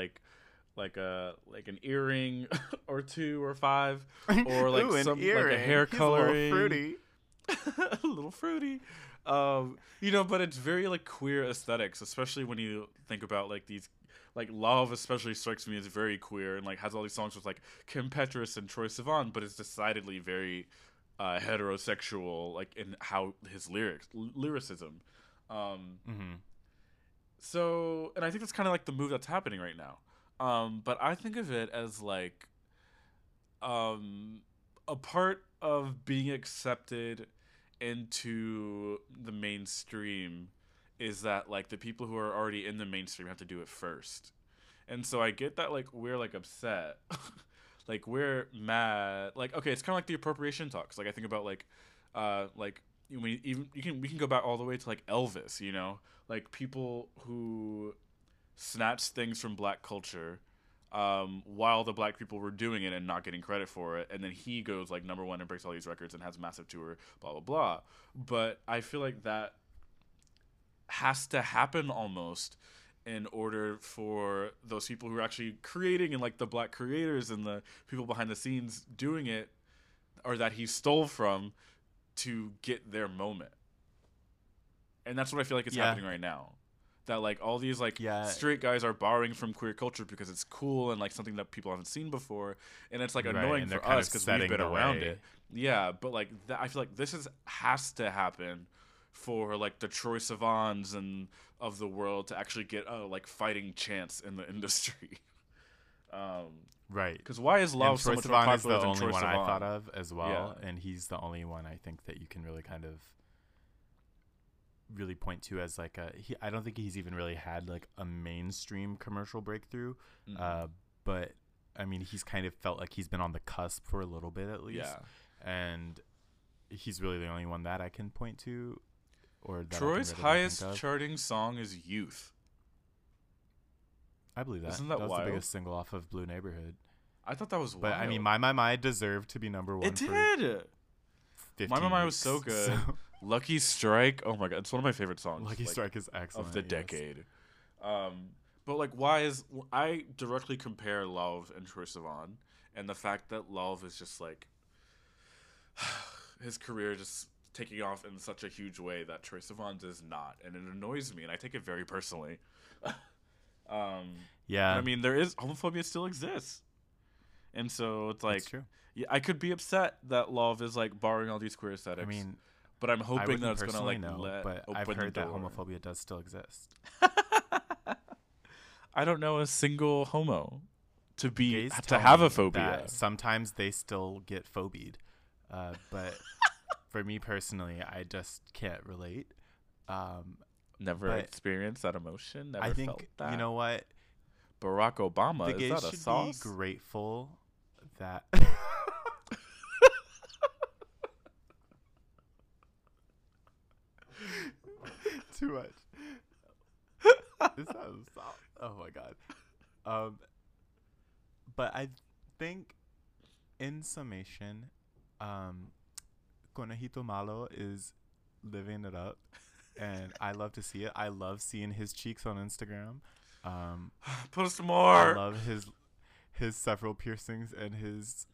like an earring or two or five or like Ooh, an some like a earring. hair He's a little coloring. fruity. A little fruity. But it's very like queer aesthetics, especially when you think about like these like Love especially strikes me as very queer and like has all these songs with like Kim Petras and Troye Sivan, but it's decidedly very heterosexual like in how his lyricism. Um Mm-hmm. so and I think that's kind of like the move that's happening right now. But I think of it as like um a part of being accepted into the mainstream is that like the people who are already in the mainstream have to do it first. And so I get that like we're like upset. Like we're mad. Like okay, it's kind of like the appropriation talks. Like I think about like we can go back all the way to like Elvis, Like people who snatched things from black culture while the black people were doing it and not getting credit for it, and then he goes like number one and breaks all these records and has a massive tour, blah blah blah. But I feel like that has to happen almost in order for those people who are actually creating and like the black creators and the people behind the scenes doing it or that he stole from to get their moment. And that's what I feel like is Yeah. happening right now. That like all these like Yeah. straight guys are borrowing from queer culture because it's cool and like something that people haven't seen before, and it's like Right. annoying And they're for kind us of because we've setting been the around way. it. Yeah, but like I feel like has to happen for like the Troye Sivans and of the world to actually get a like fighting chance in the industry. Right. Because why is And Love so Troye much more Sivan is popular the than only Troye one I thought Sivan? of as Yeah, well. And he's the only one I think that you can really kind of really point to as like I don't think he's even really had like a mainstream commercial breakthrough. Mhm. But I mean, he's kind of felt like he's been on the cusp for a little bit at least. Yeah. And he's really the only one that I can point to, or that Troy's I can readily highest think of. charting song is Youth. I believe that. Isn't that was wild? the biggest single off of Blue Neighborhood. I thought that was But wild. I mean, My deserved to be number one. It for did. 15 My was weeks, so good. Lucky Strike. Oh my god, it's one of my favorite songs. Lucky Strike is excellent of the yes. decade. But like, why is I directly compare Love and Troye Sivan, and the fact that Love is just like his career just taking off in such a huge way that Troye Sivan's is not, and it annoys me, and I take it very personally. Yeah, I mean, there is homophobia still exists, and so it's like, that's true. yeah, I could be upset that Love is like borrowing all these queer aesthetics. I mean, but I'm I hoping wouldn't that it's gonna personally like know, let but open I've the heard that door. homophobia does still exist. I don't know a single homo to be Gays to tell have me a phobia. that sometimes they still get phobied, but for me personally, I just can't relate. Never but experienced that emotion. Never I felt think that. you know what, Barack Obama the is gays that a should sauce? be grateful that. Too much. This sounds soft. Oh my god. But I think, in summation, Conejito Malo is living it up, and I love to see it. I love seeing his cheeks on Instagram. Post I more. love his several piercings and his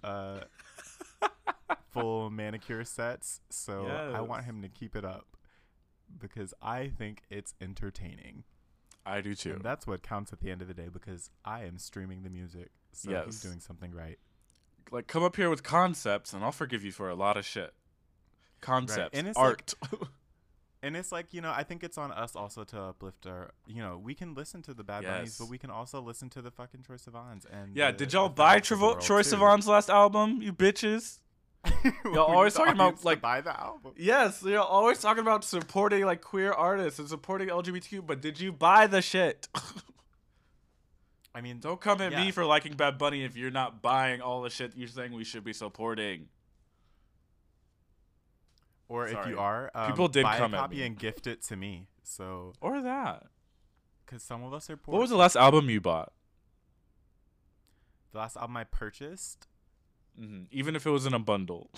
full manicure sets. So I want Yes. him to keep it up because I think it's entertaining. I do too. And that's what counts at the end of the day because I am streaming the music. So Yes. he's doing something right. Like, come up here with concepts, and I'll forgive you for a lot of shit. Concepts, And it's art. And it's like, I think it's on us also to uplift our, we can listen to the Bad Bunnies, Yes. but we can also listen to the fucking Troye Sivans. And Yeah, the did y'all buy Fabs of the world, Troye too. Sivan's last album, you bitches? We always need the talking about, audience to like- buy the album. Yes, you're always talking about supporting like queer artists and supporting LGBTQ, but did you buy the shit? I mean, Don't come at Yeah. me for liking Bad Bunny if you're not buying all the shit you're saying we should be supporting. or if Sorry. you are, People did buy come a at copy me. and gift it to me. So, Or that. because some of us are poor. What was the last album you bought? The last album I purchased? Even if it was in a bundle.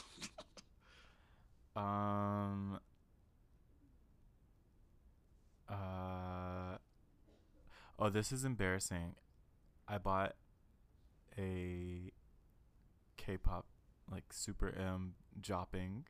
Oh, this is embarrassing. I bought a K-pop, like Super M Jopping.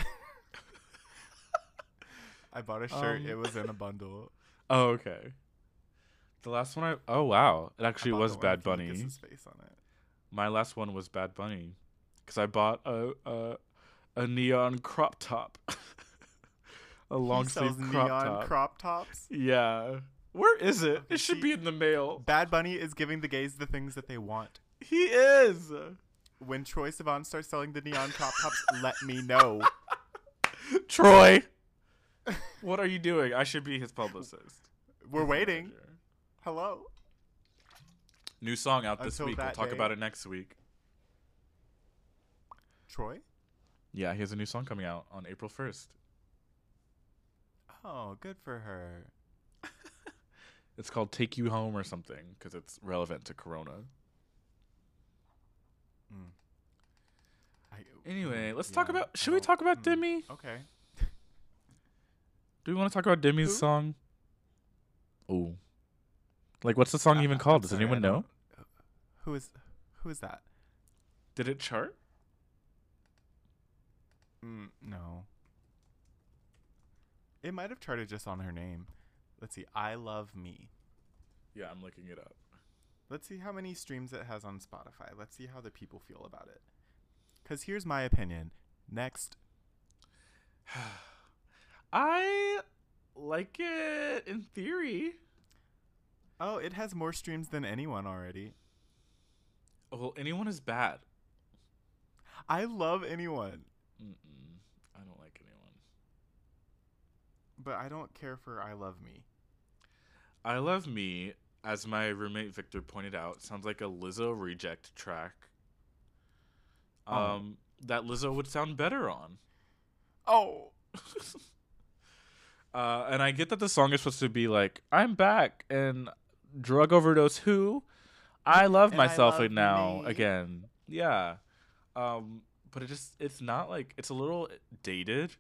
I bought a shirt. It was in a bundle. Oh, okay. The last one oh wow, it I actually bought was the one Bad with Bunny. Lucas's face on it. My last one was Bad Bunny, because I bought a neon crop top, a long He sleeve sells crop neon top. crop tops. Yeah, where is it? Okay, It should see- be in the mail. Bad Bunny is giving the gays the things that they want. He is. When Troye Sivan starts selling the neon crop tops, let me know. Troy, what are you doing? I should be his publicist. We're waiting. Hello. New song out this Until week. We'll that talk day. about it next week. Troy? Yeah, he has a new song coming out on April 1st. Oh, good for her. It's called Take You Home or something because it's relevant to Corona. Anyway, let's talk about. Should we talk about Demi? Okay. Do we want to talk about Demi's Who? song? Ooh. Like, what's the song even called? Does Sorry, anyone I know? don't- Who is that? Did it chart? No. It might have charted just on her name. Let's see. I Love Me. Yeah, I'm looking it up. Let's see how many streams it has on Spotify. Let's see how the people feel about it. Because here's my opinion. Next. I like it in theory. Oh, it has more streams than anyone already. Well, anyone is bad. I love anyone. I don't like anyone. but I don't care for I Love Me. I Love Me, as my roommate Victor pointed out, sounds like a Lizzo reject track. That Lizzo would sound better on. Oh. And I get that the song is supposed to be like, I'm back and drug overdose who? I love myself now again. Yeah. But it's not like, it's a little dated.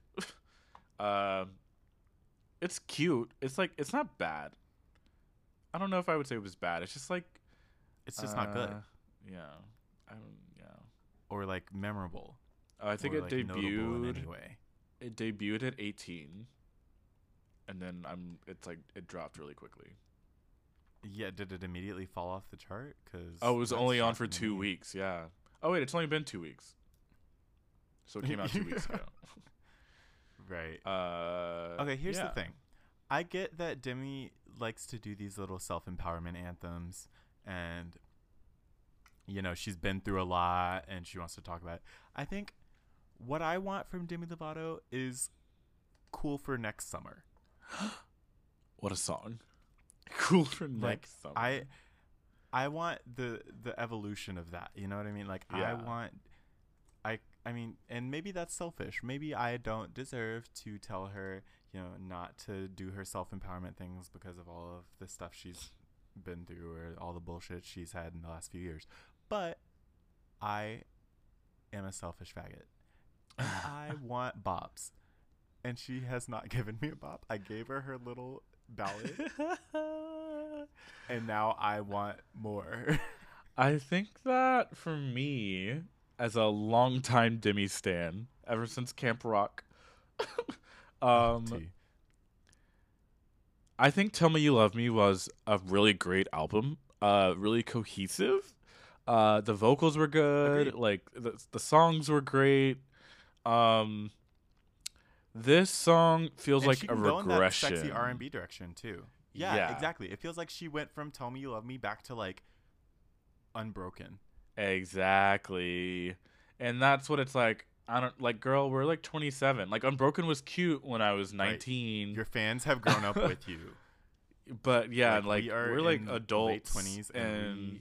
It's cute. It's like, it's not bad. I don't know if I would say it was bad. It's just like, it's just not good. Yeah. Yeah. Or like memorable. I think it like debuted. Anyway. It debuted at 18. And then it dropped really quickly. Yeah, did it immediately fall off the chart? It was only on for 2 weeks. Yeah. Oh wait, it's only been 2 weeks. So it came out 2 weeks ago. Right. Okay, here's the thing. I get that Demi likes to do these little self-empowerment anthems, and she's been through a lot and she wants to talk about it. I think what I want from Demi Lovato is Cool for Next Summer. What a song. Cool for next summer. I want the evolution of that. You know what I mean? Like, yeah. I mean, and maybe that's selfish. Maybe I don't deserve to tell her, not to do her self-empowerment things because of all of the stuff she's been through or all the bullshit she's had in the last few years. But I am a selfish faggot. And I want bops. And she has not given me a bop. I gave her her little ballad. And now I want more. I think that for me, as a longtime Demi stan, ever since Camp Rock, I think Tell Me You Love Me was a really great album. Really cohesive. The vocals were good. Agreed. Like the songs were great. This song feels like a regression. Go in that sexy R&B direction too. Yeah, exactly. It feels like she went from Tell Me You Love Me back to like Unbroken. Exactly. And that's what it's like. I don't like, girl, we're like 27. Like, Unbroken was cute when I was 19. Right. Your fans have grown up with you. But yeah, like we're like adults, late 20s and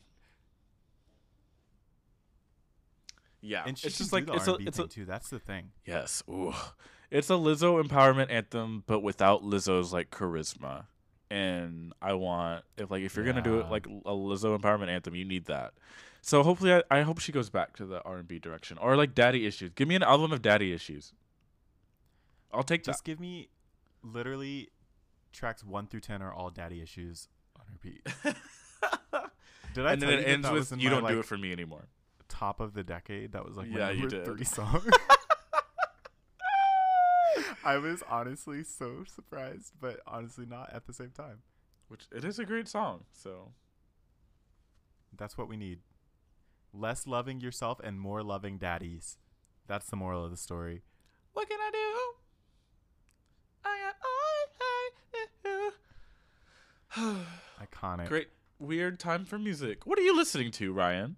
yeah, and it's just like it's a too. That's the thing. Yes. Ooh. It's a Lizzo empowerment anthem, but without Lizzo's like charisma. And I want if you're gonna do it like a Lizzo empowerment anthem, you need that. So hopefully, I hope she goes back to the R&B direction or like Daddy Issues. Give me an album of Daddy Issues. I'll take that. Just give me literally tracks 1 through 10 are all Daddy Issues on repeat. Did I? And then it ends with "You Don't Do It For Me Anymore." Top of the decade. That was like my number 3 song. I was honestly so surprised, but honestly not at the same time. Which it is a great song, so that's what we need. Less loving yourself and more loving daddies. That's the moral of the story. What can I do? Iconic. Great weird time for music. What are you listening to, Ryan?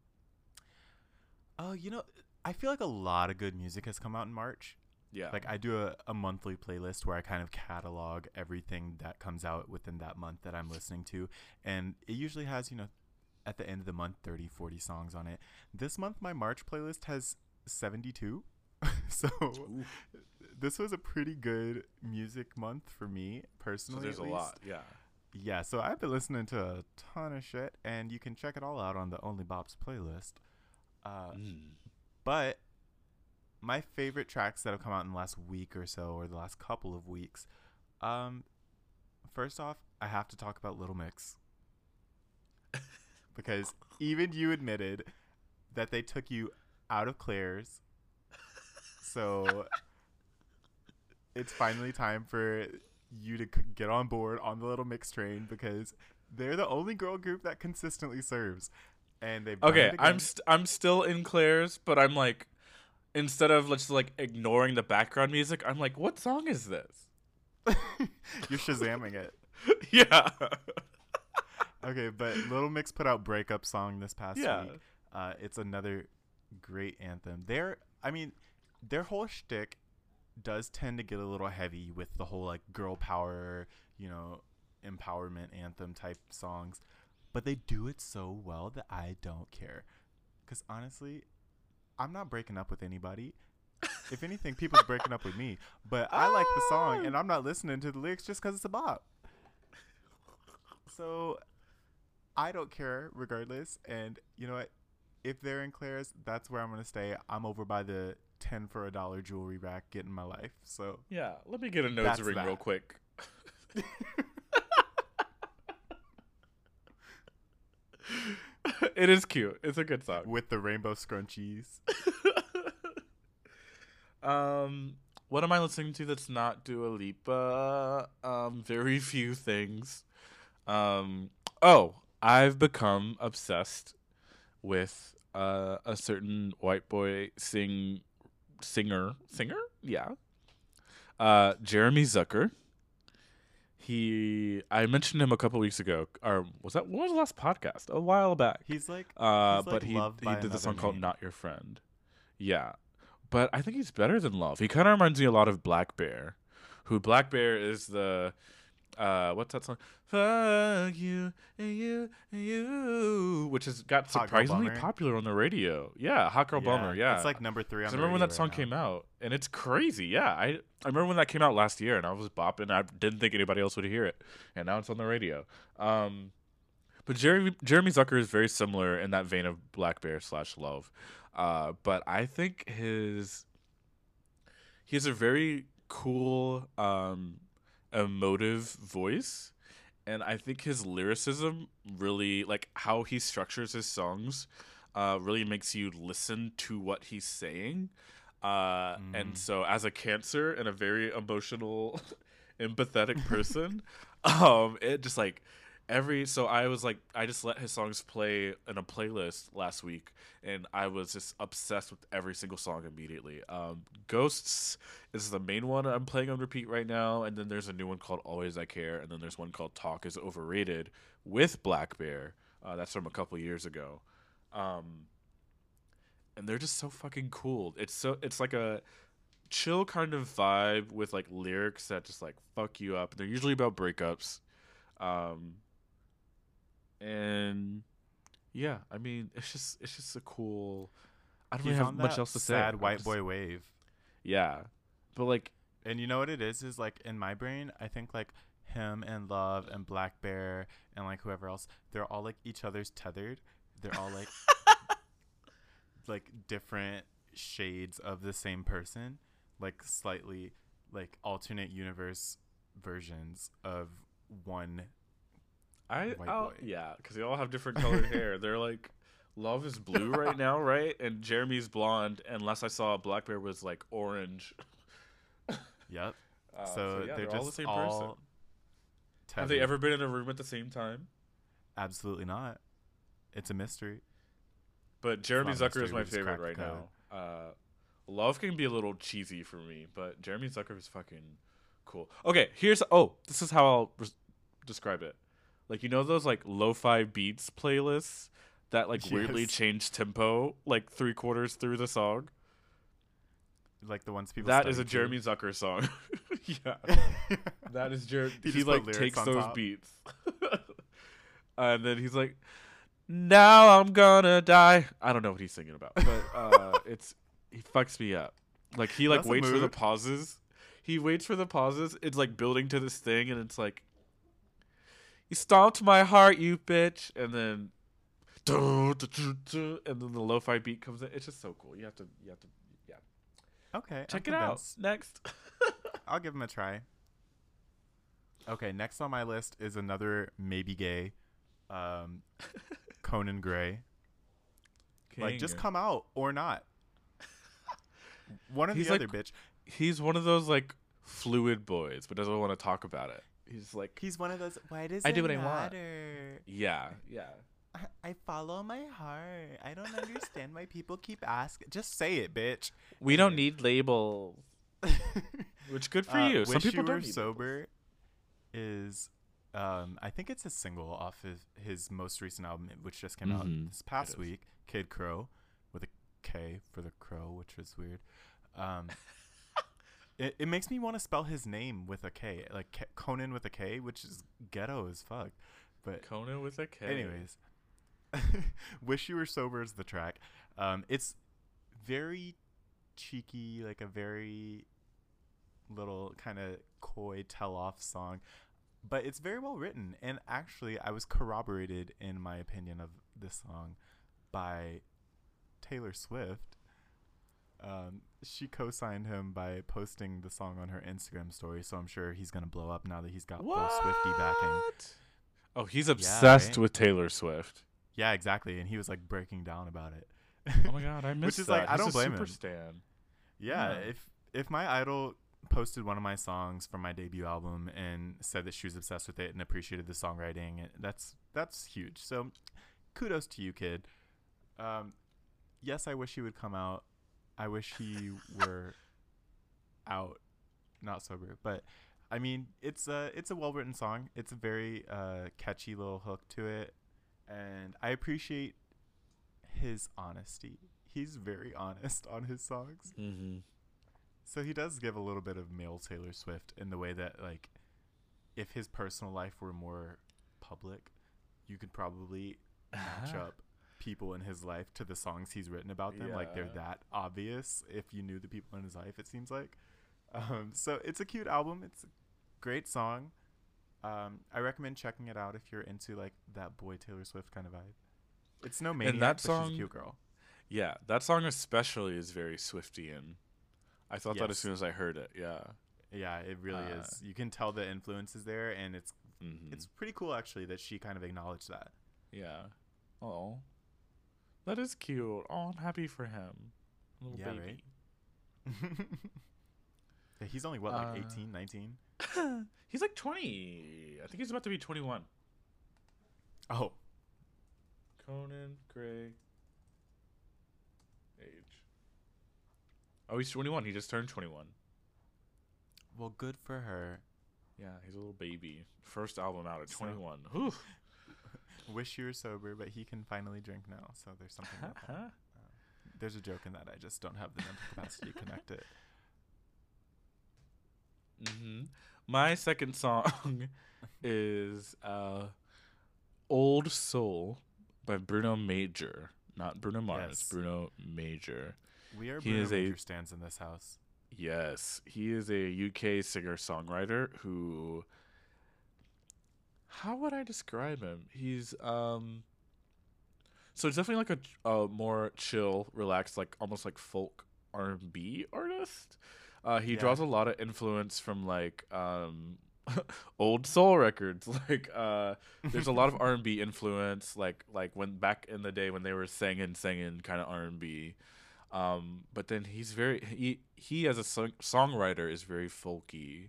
Oh, I feel like a lot of good music has come out in March. Yeah. Like, I do a monthly playlist where I kind of catalog everything that comes out within that month that I'm listening to. And it usually has, at the end of the month, 30, 40 songs on it. This month, my March playlist has 72. So this was a pretty good music month for me, personally. So there's a lot, yeah. Yeah, so I've been listening to a ton of shit, and you can check it all out on the Only Bops playlist. But my favorite tracks that have come out in the last week or so, or the last couple of weeks, first off, I have to talk about Little Mix. Because even you admitted that they took you out of Claire's. So it's finally time for you to get on board on the Little Mix train, because they're the only girl group that consistently serves. And they've okay, I'm still in Claire's, but I'm like, instead of just like ignoring the background music, I'm like, what song is this? You're Shazamming it. Yeah. Okay, but Little Mix put out Breakup Song this past week. It's another great anthem. Their whole shtick does tend to get a little heavy with the whole like girl power, empowerment anthem type songs, but they do it so well that I don't care. Because honestly, I'm not breaking up with anybody. If anything, people's breaking up with me. But I like the song, and I'm not listening to the lyrics just because it's a bop. So I don't care regardless. And you know what? If they're in Claire's, that's where I'm going to stay. I'm over by the 10 for $1 jewelry rack getting my life. So yeah, let me get a nose ring real quick. It is cute. It's a good song. With the rainbow scrunchies. What am I listening to that's not Dua Lipa? Very few things. I've become obsessed with a certain white boy singer. Yeah. Jeremy Zucker. I mentioned him a couple weeks ago. Or when was the last podcast? A while back. He's like, but he did the song called "Not Your Friend." Yeah, but I think he's better than Love. He kind of reminds me a lot of Black Bear, who Black Bear is the what's that song? Fuck you and you and you, which has got surprisingly popular on the radio. Yeah, Hot Girl Bummer. Yeah, it's like number 3 on the radio. I remember when that song came out, and it's crazy. Yeah, I remember when that came out last year, and I was bopping. I didn't think anybody else would hear it, and now it's on the radio. But Jeremy Zucker is very similar in that vein of Black Bear / Love, but I think he has a very cool, emotive voice. And I think his lyricism really, like how he structures his songs, really makes you listen to what he's saying. And so as a Cancer and a very emotional, empathetic person, it just like so I just let his songs play in a playlist last week, and I was just obsessed with every single song immediately. Ghosts is the main one I'm playing on repeat right now, and then there's a new one called Always I Care, and then there's one called Talk Is Overrated with Black Bear. That's from a couple years ago. And they're just so fucking cool. It's like a chill kind of vibe with like lyrics that just like fuck you up. They're usually about breakups. And yeah, I mean, it's just a cool. I don't really have much else to say. Sad white boy wave. Yeah, but like, and you know what it is like in my brain, I think like him and Love and Black Bear and like whoever else, they're all like each other's tethered. They're all like like different shades of the same person, like slightly like alternate universe versions of one. White boy. Yeah, because they all have different colored hair. They're like, Love is blue right now, right? And Jeremy's blonde, unless I saw Black Bear was like orange. Yep. So yeah, they're just all the same person. Tethered. Have they ever been in a room at the same time? Absolutely not. It's a mystery. But Jeremy Zucker is my favorite right now. Love can be a little cheesy for me, but Jeremy Zucker is fucking cool. Okay, this is how I'll describe it. Like, you know those like lo-fi beats playlists that like weirdly change tempo like 3/4 through the song? Like the ones people That is a Jeremy Zucker song. Yeah. That is he like takes those top. Beats. And then he's like, now I'm gonna die. I don't know what he's singing about, but he fucks me up. Like he like waits for the pauses. He waits for the pauses. It's like building to this thing, and it's like, you stomped my heart, you bitch, and then the lo-fi beat comes in. It's just so cool. You have to yeah. Okay. Check it out. Next. I'll give him a try. Okay, next on my list is another maybe gay, Conan Gray. King. Like, just come out or not. One or the other, bitch. He's one of those like fluid boys, but doesn't want to talk about it. He's one of those. Why does it matter? Yeah. I follow my heart. I don't understand why people keep asking. Just say it, bitch. We don't need labels. Which good for you. Some Wish people You don't Were need Sober is, I think it's a single off his most recent album, which just came out this past week. Kid Crow, with a K for the crow, which was weird. It makes me want to spell his name with a K, like Conan with a K, which is ghetto as fuck. But Conan with a K. anyways, Wish You Were Sober is the track. It's very cheeky, like a very little kind of coy tell-off song, but it's very well written. And actually, I was corroborated in my opinion of this song by Taylor Swift. She co-signed him by posting the song on her Instagram story, so I'm sure he's gonna blow up now that he's got full Swiftie backing. Oh, he's obsessed right? with Taylor Swift. Yeah, exactly, and he was like breaking down about it. Oh my god, I missed Which is that. like, I don't blame him. Super stan. Yeah, if my idol posted one of my songs from my debut album and said that she was obsessed with it and appreciated the songwriting, that's huge. So kudos to you, kid. Yes, I wish he would come out. I wish he were out, not sober. But I mean, it's a well-written song. It's a very catchy little hook to it, and I appreciate his honesty. He's very honest on his songs. Mm-hmm. So he does give a little bit of male Taylor Swift in the way that, like, if his personal life were more public, you could probably match up people in his life to the songs he's written about them. Like, they're that obvious if you knew the people in his life, it seems like. So it's a cute album. It's a great song. I recommend checking it out if you're into, like, that boy Taylor Swift kind of vibe. It's no maniac, and that but song, she's a cute girl. Yeah, that song especially is very Swiftian. I thought that as soon as I heard it. Yeah, it really is. You can tell the influences there, and it's pretty cool actually that she kind of acknowledged that. Yeah. Oh, that is cute. Oh, I'm happy for him. Little baby. Right? Yeah, he's only what, like 18, 19? He's like 20. I think he's about to be 21. Oh. Conan Gray. Age. Oh, he's 21. He just turned 21. Well, good for her. Yeah, he's a little baby. First album out at 21. Whew. Wish you were sober, but he can finally drink now. So there's something. There's a joke in that. I just don't have the mental capacity to connect it. Mm-hmm. My second song is "Old Soul" by Bruno Major, not Bruno Mars. Yes. Bruno Major. We are Bruno Major stands in this house. Yes, he is a UK singer-songwriter who. How would I describe him? He's so it's definitely like a more chill, relaxed, like almost like folk R&B artist. He draws a lot of influence from like old soul records. Like there's a lot of R&B influence, like when back in the day when they were singing kind of R&B. But then he's very he as a songwriter is very folky.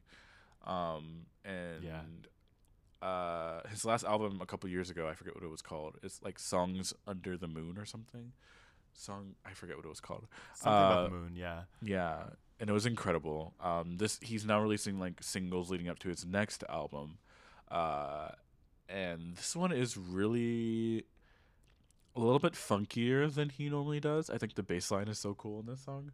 His last album a couple years ago, I forget what it was called. It's like Songs Under the Moon or something. I forget what it was called. Something about the moon, yeah. Yeah, and it was incredible. He's now releasing like singles leading up to his next album. And this one is really a little bit funkier than he normally does. I think the bass line is so cool in this song.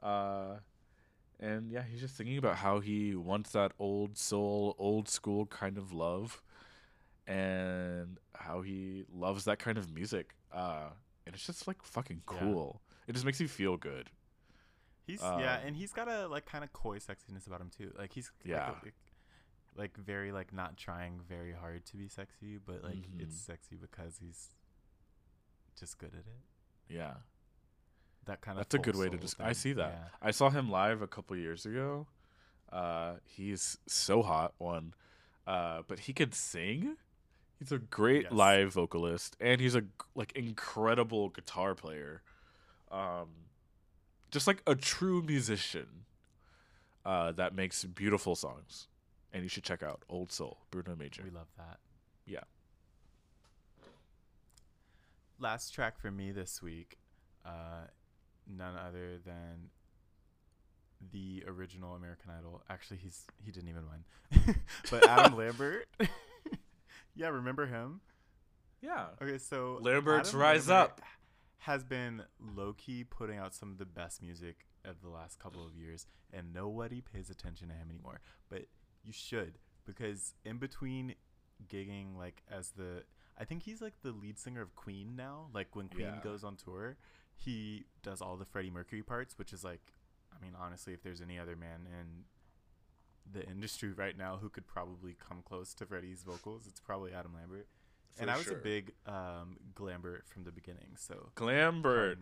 And yeah, he's just thinking about how he wants that old soul, old school kind of love, and how he loves that kind of music. And it's just like fucking cool. Yeah. It just makes you feel good. He's and he's got a like kind of coy sexiness about him too. Like he's like very like not trying very hard to be sexy, but like it's sexy because he's just good at it. Yeah. That kind of That's a good way to just I see that. Yeah. I saw him live a couple years ago. He's so hot, but he could sing. He's a great live vocalist, and he's a like incredible guitar player. Just like a true musician that makes beautiful songs. And you should check out Old Soul, Bruno Major. We love that. Yeah. Last track for me this week, none other than the original American Idol. Actually, he didn't even win. But Adam Lambert. Yeah, remember him? Yeah. Okay, so Lambert's Adam Rise Lambert Up has been low-key putting out some of the best music of the last couple of years, and nobody pays attention to him anymore. But you should, because in between gigging like as the, I think he's like the lead singer of Queen now. Like when Queen goes on tour, he does all the Freddie Mercury parts, which is like, I mean, honestly, if there's any other man in the industry right now who could probably come close to Freddie's vocals, it's probably Adam Lambert. And I was a big Glambert from the beginning, so Glambert.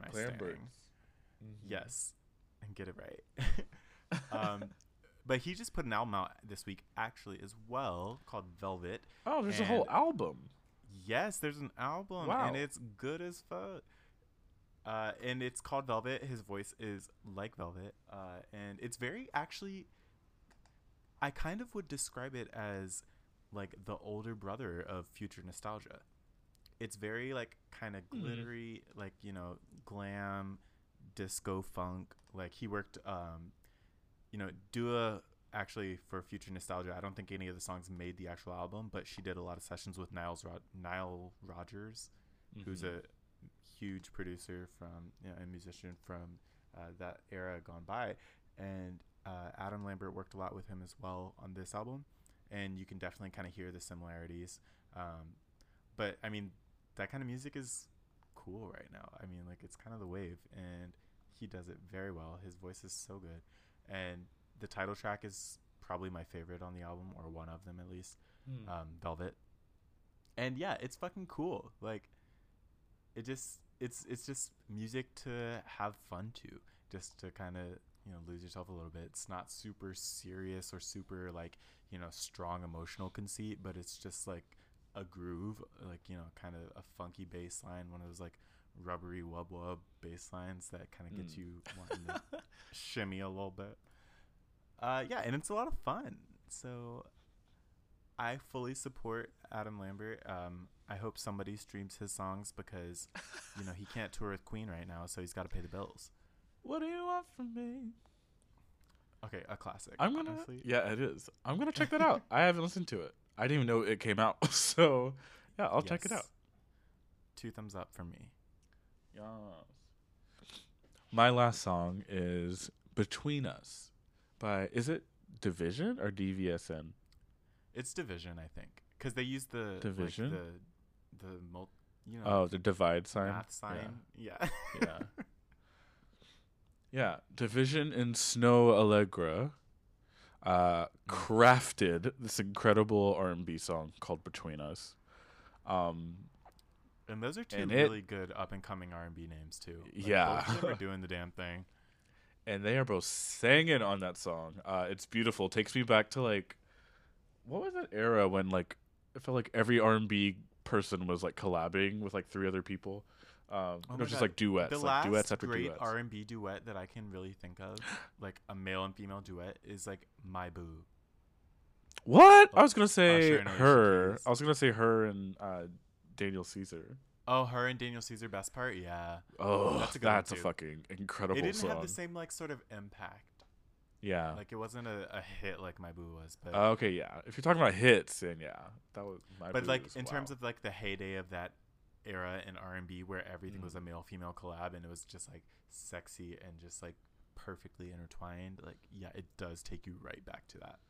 Yes, and get it right. But he just put an album out this week, actually, as well, called Velvet. Oh, there's a whole album. Yes, there's an album, and it's good as fuck. And it's called Velvet. His voice is like velvet, and it's very, actually, I kind of would describe it as like the older brother of Future Nostalgia. It's very like kind of glittery, like, you know, glam, disco funk. Like he worked, you know, Dua actually for Future Nostalgia. I don't think any of the songs made the actual album, but she did a lot of sessions with Nile Rodgers, who's a huge producer from, you know, a musician from that era gone by. And Adam Lambert worked a lot with him as well on this album, and you can definitely kind of hear the similarities. But I mean, that kind of music is cool right now. I mean, like, it's kind of the wave, and he does it very well. His voice is so good, and the title track is probably my favorite on the album, or one of them at least. Velvet. And yeah, it's fucking cool. Like, it just, it's just music to have fun to, just to kind of, you know, lose yourself a little bit. It's not super serious or super like, you know, strong emotional conceit, but it's just like a groove, like, you know, kind of a funky bass line, one of those like rubbery wub wub bass lines that kind of gets you wanting to shimmy a little bit. Yeah, and it's a lot of fun. So I fully support Adam Lambert. I hope somebody streams his songs because, you know, he can't tour with Queen right now, so he's got to pay the bills. What do you want from me? Okay, a classic. Honestly. Yeah, it is. I'm gonna check that out. I haven't listened to it. I didn't even know it came out. So yeah, I'll check it out. 2 thumbs up from me. Yes. My last song is "Between Us" by, is it Division or DVSN? It's Division, I think, because they use the Division, like you know, the divide sign, math sign. Yeah. Yeah. Yeah, Division and Snow Allegra crafted this incredible R&B song called "Between Us." And those are two really good up-and-coming R&B names, too. Like, yeah. both of them are doing the damn thing. And they are both singing on that song. It's beautiful. It takes me back to, like, what was that era when, like, it felt like every R&B person was, like, collabing with, like, 3 other people. It was just like duets, the like duets after great duets. R&B duet that I can really think of, like a male and female duet, is like My Boo. What? I was gonna say her. I was gonna say her and Daniel Caesar. Oh, her and Daniel Caesar, best part, yeah. Oh, that's a fucking incredible song. It didn't have the same like sort of impact. Yeah, like it wasn't a hit like My Boo was. But okay, yeah. If you're talking about hits, then yeah, that was My Boo. But like in terms of like the heyday of that era in R&B where everything was a male-female collab and it was just like sexy and just like perfectly intertwined, like, yeah, it does take you right back to that.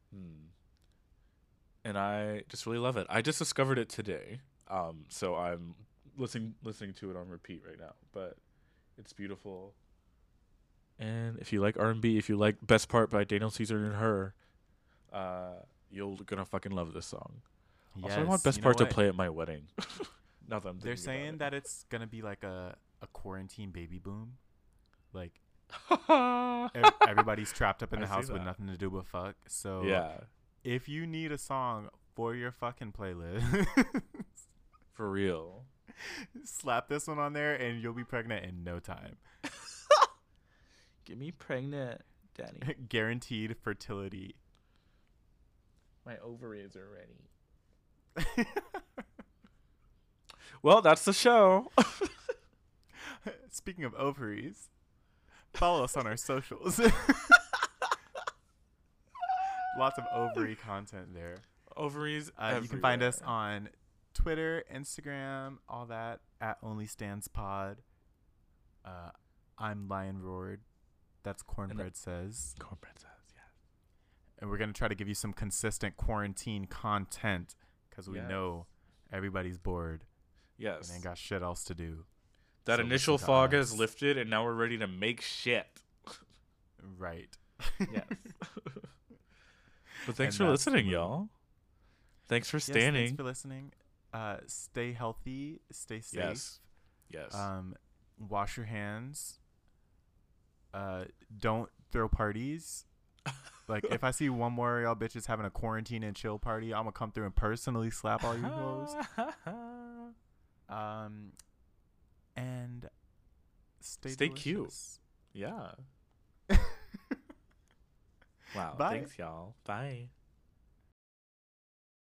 And I just really love it. I just discovered it today, so I'm listening to it on repeat right now, but it's beautiful. And if you like R&B, if you like Best Part by Daniel Caesar and her, you're gonna fucking love this song. Yes, also, I want Best Part to play at my wedding. Now that they're saying that it's gonna be like a quarantine baby boom, like everybody's trapped up in the house with nothing to do but fuck. So yeah, if you need a song for your fucking playlist, for real, slap this one on there and you'll be pregnant in no time. Get me pregnant, Daddy. Guaranteed fertility. My ovaries are ready. Well, that's the show. Speaking of ovaries, follow us on our socials. Lots of ovary content there. Ovaries. You can find us on Twitter, Instagram, all that at OnlyStandsPod. I'm Lion Roared. That's Cornbread Says. Cornbread Says, yeah. And we're going to try to give you some consistent quarantine content because we know everybody's bored. Yes. And ain't got shit else to do. That initial fog has lifted, and now we're ready to make shit. Right. Yes. But thanks for listening, y'all. Thanks for standing. Thanks for listening. Stay healthy. Stay safe. Yes. Wash your hands. Don't throw parties. Like, if I see one more of y'all bitches having a quarantine and chill party, I'm gonna come through and personally slap all you hoes. And stay cute. Yeah. Wow. Bye. Thanks, y'all. Bye.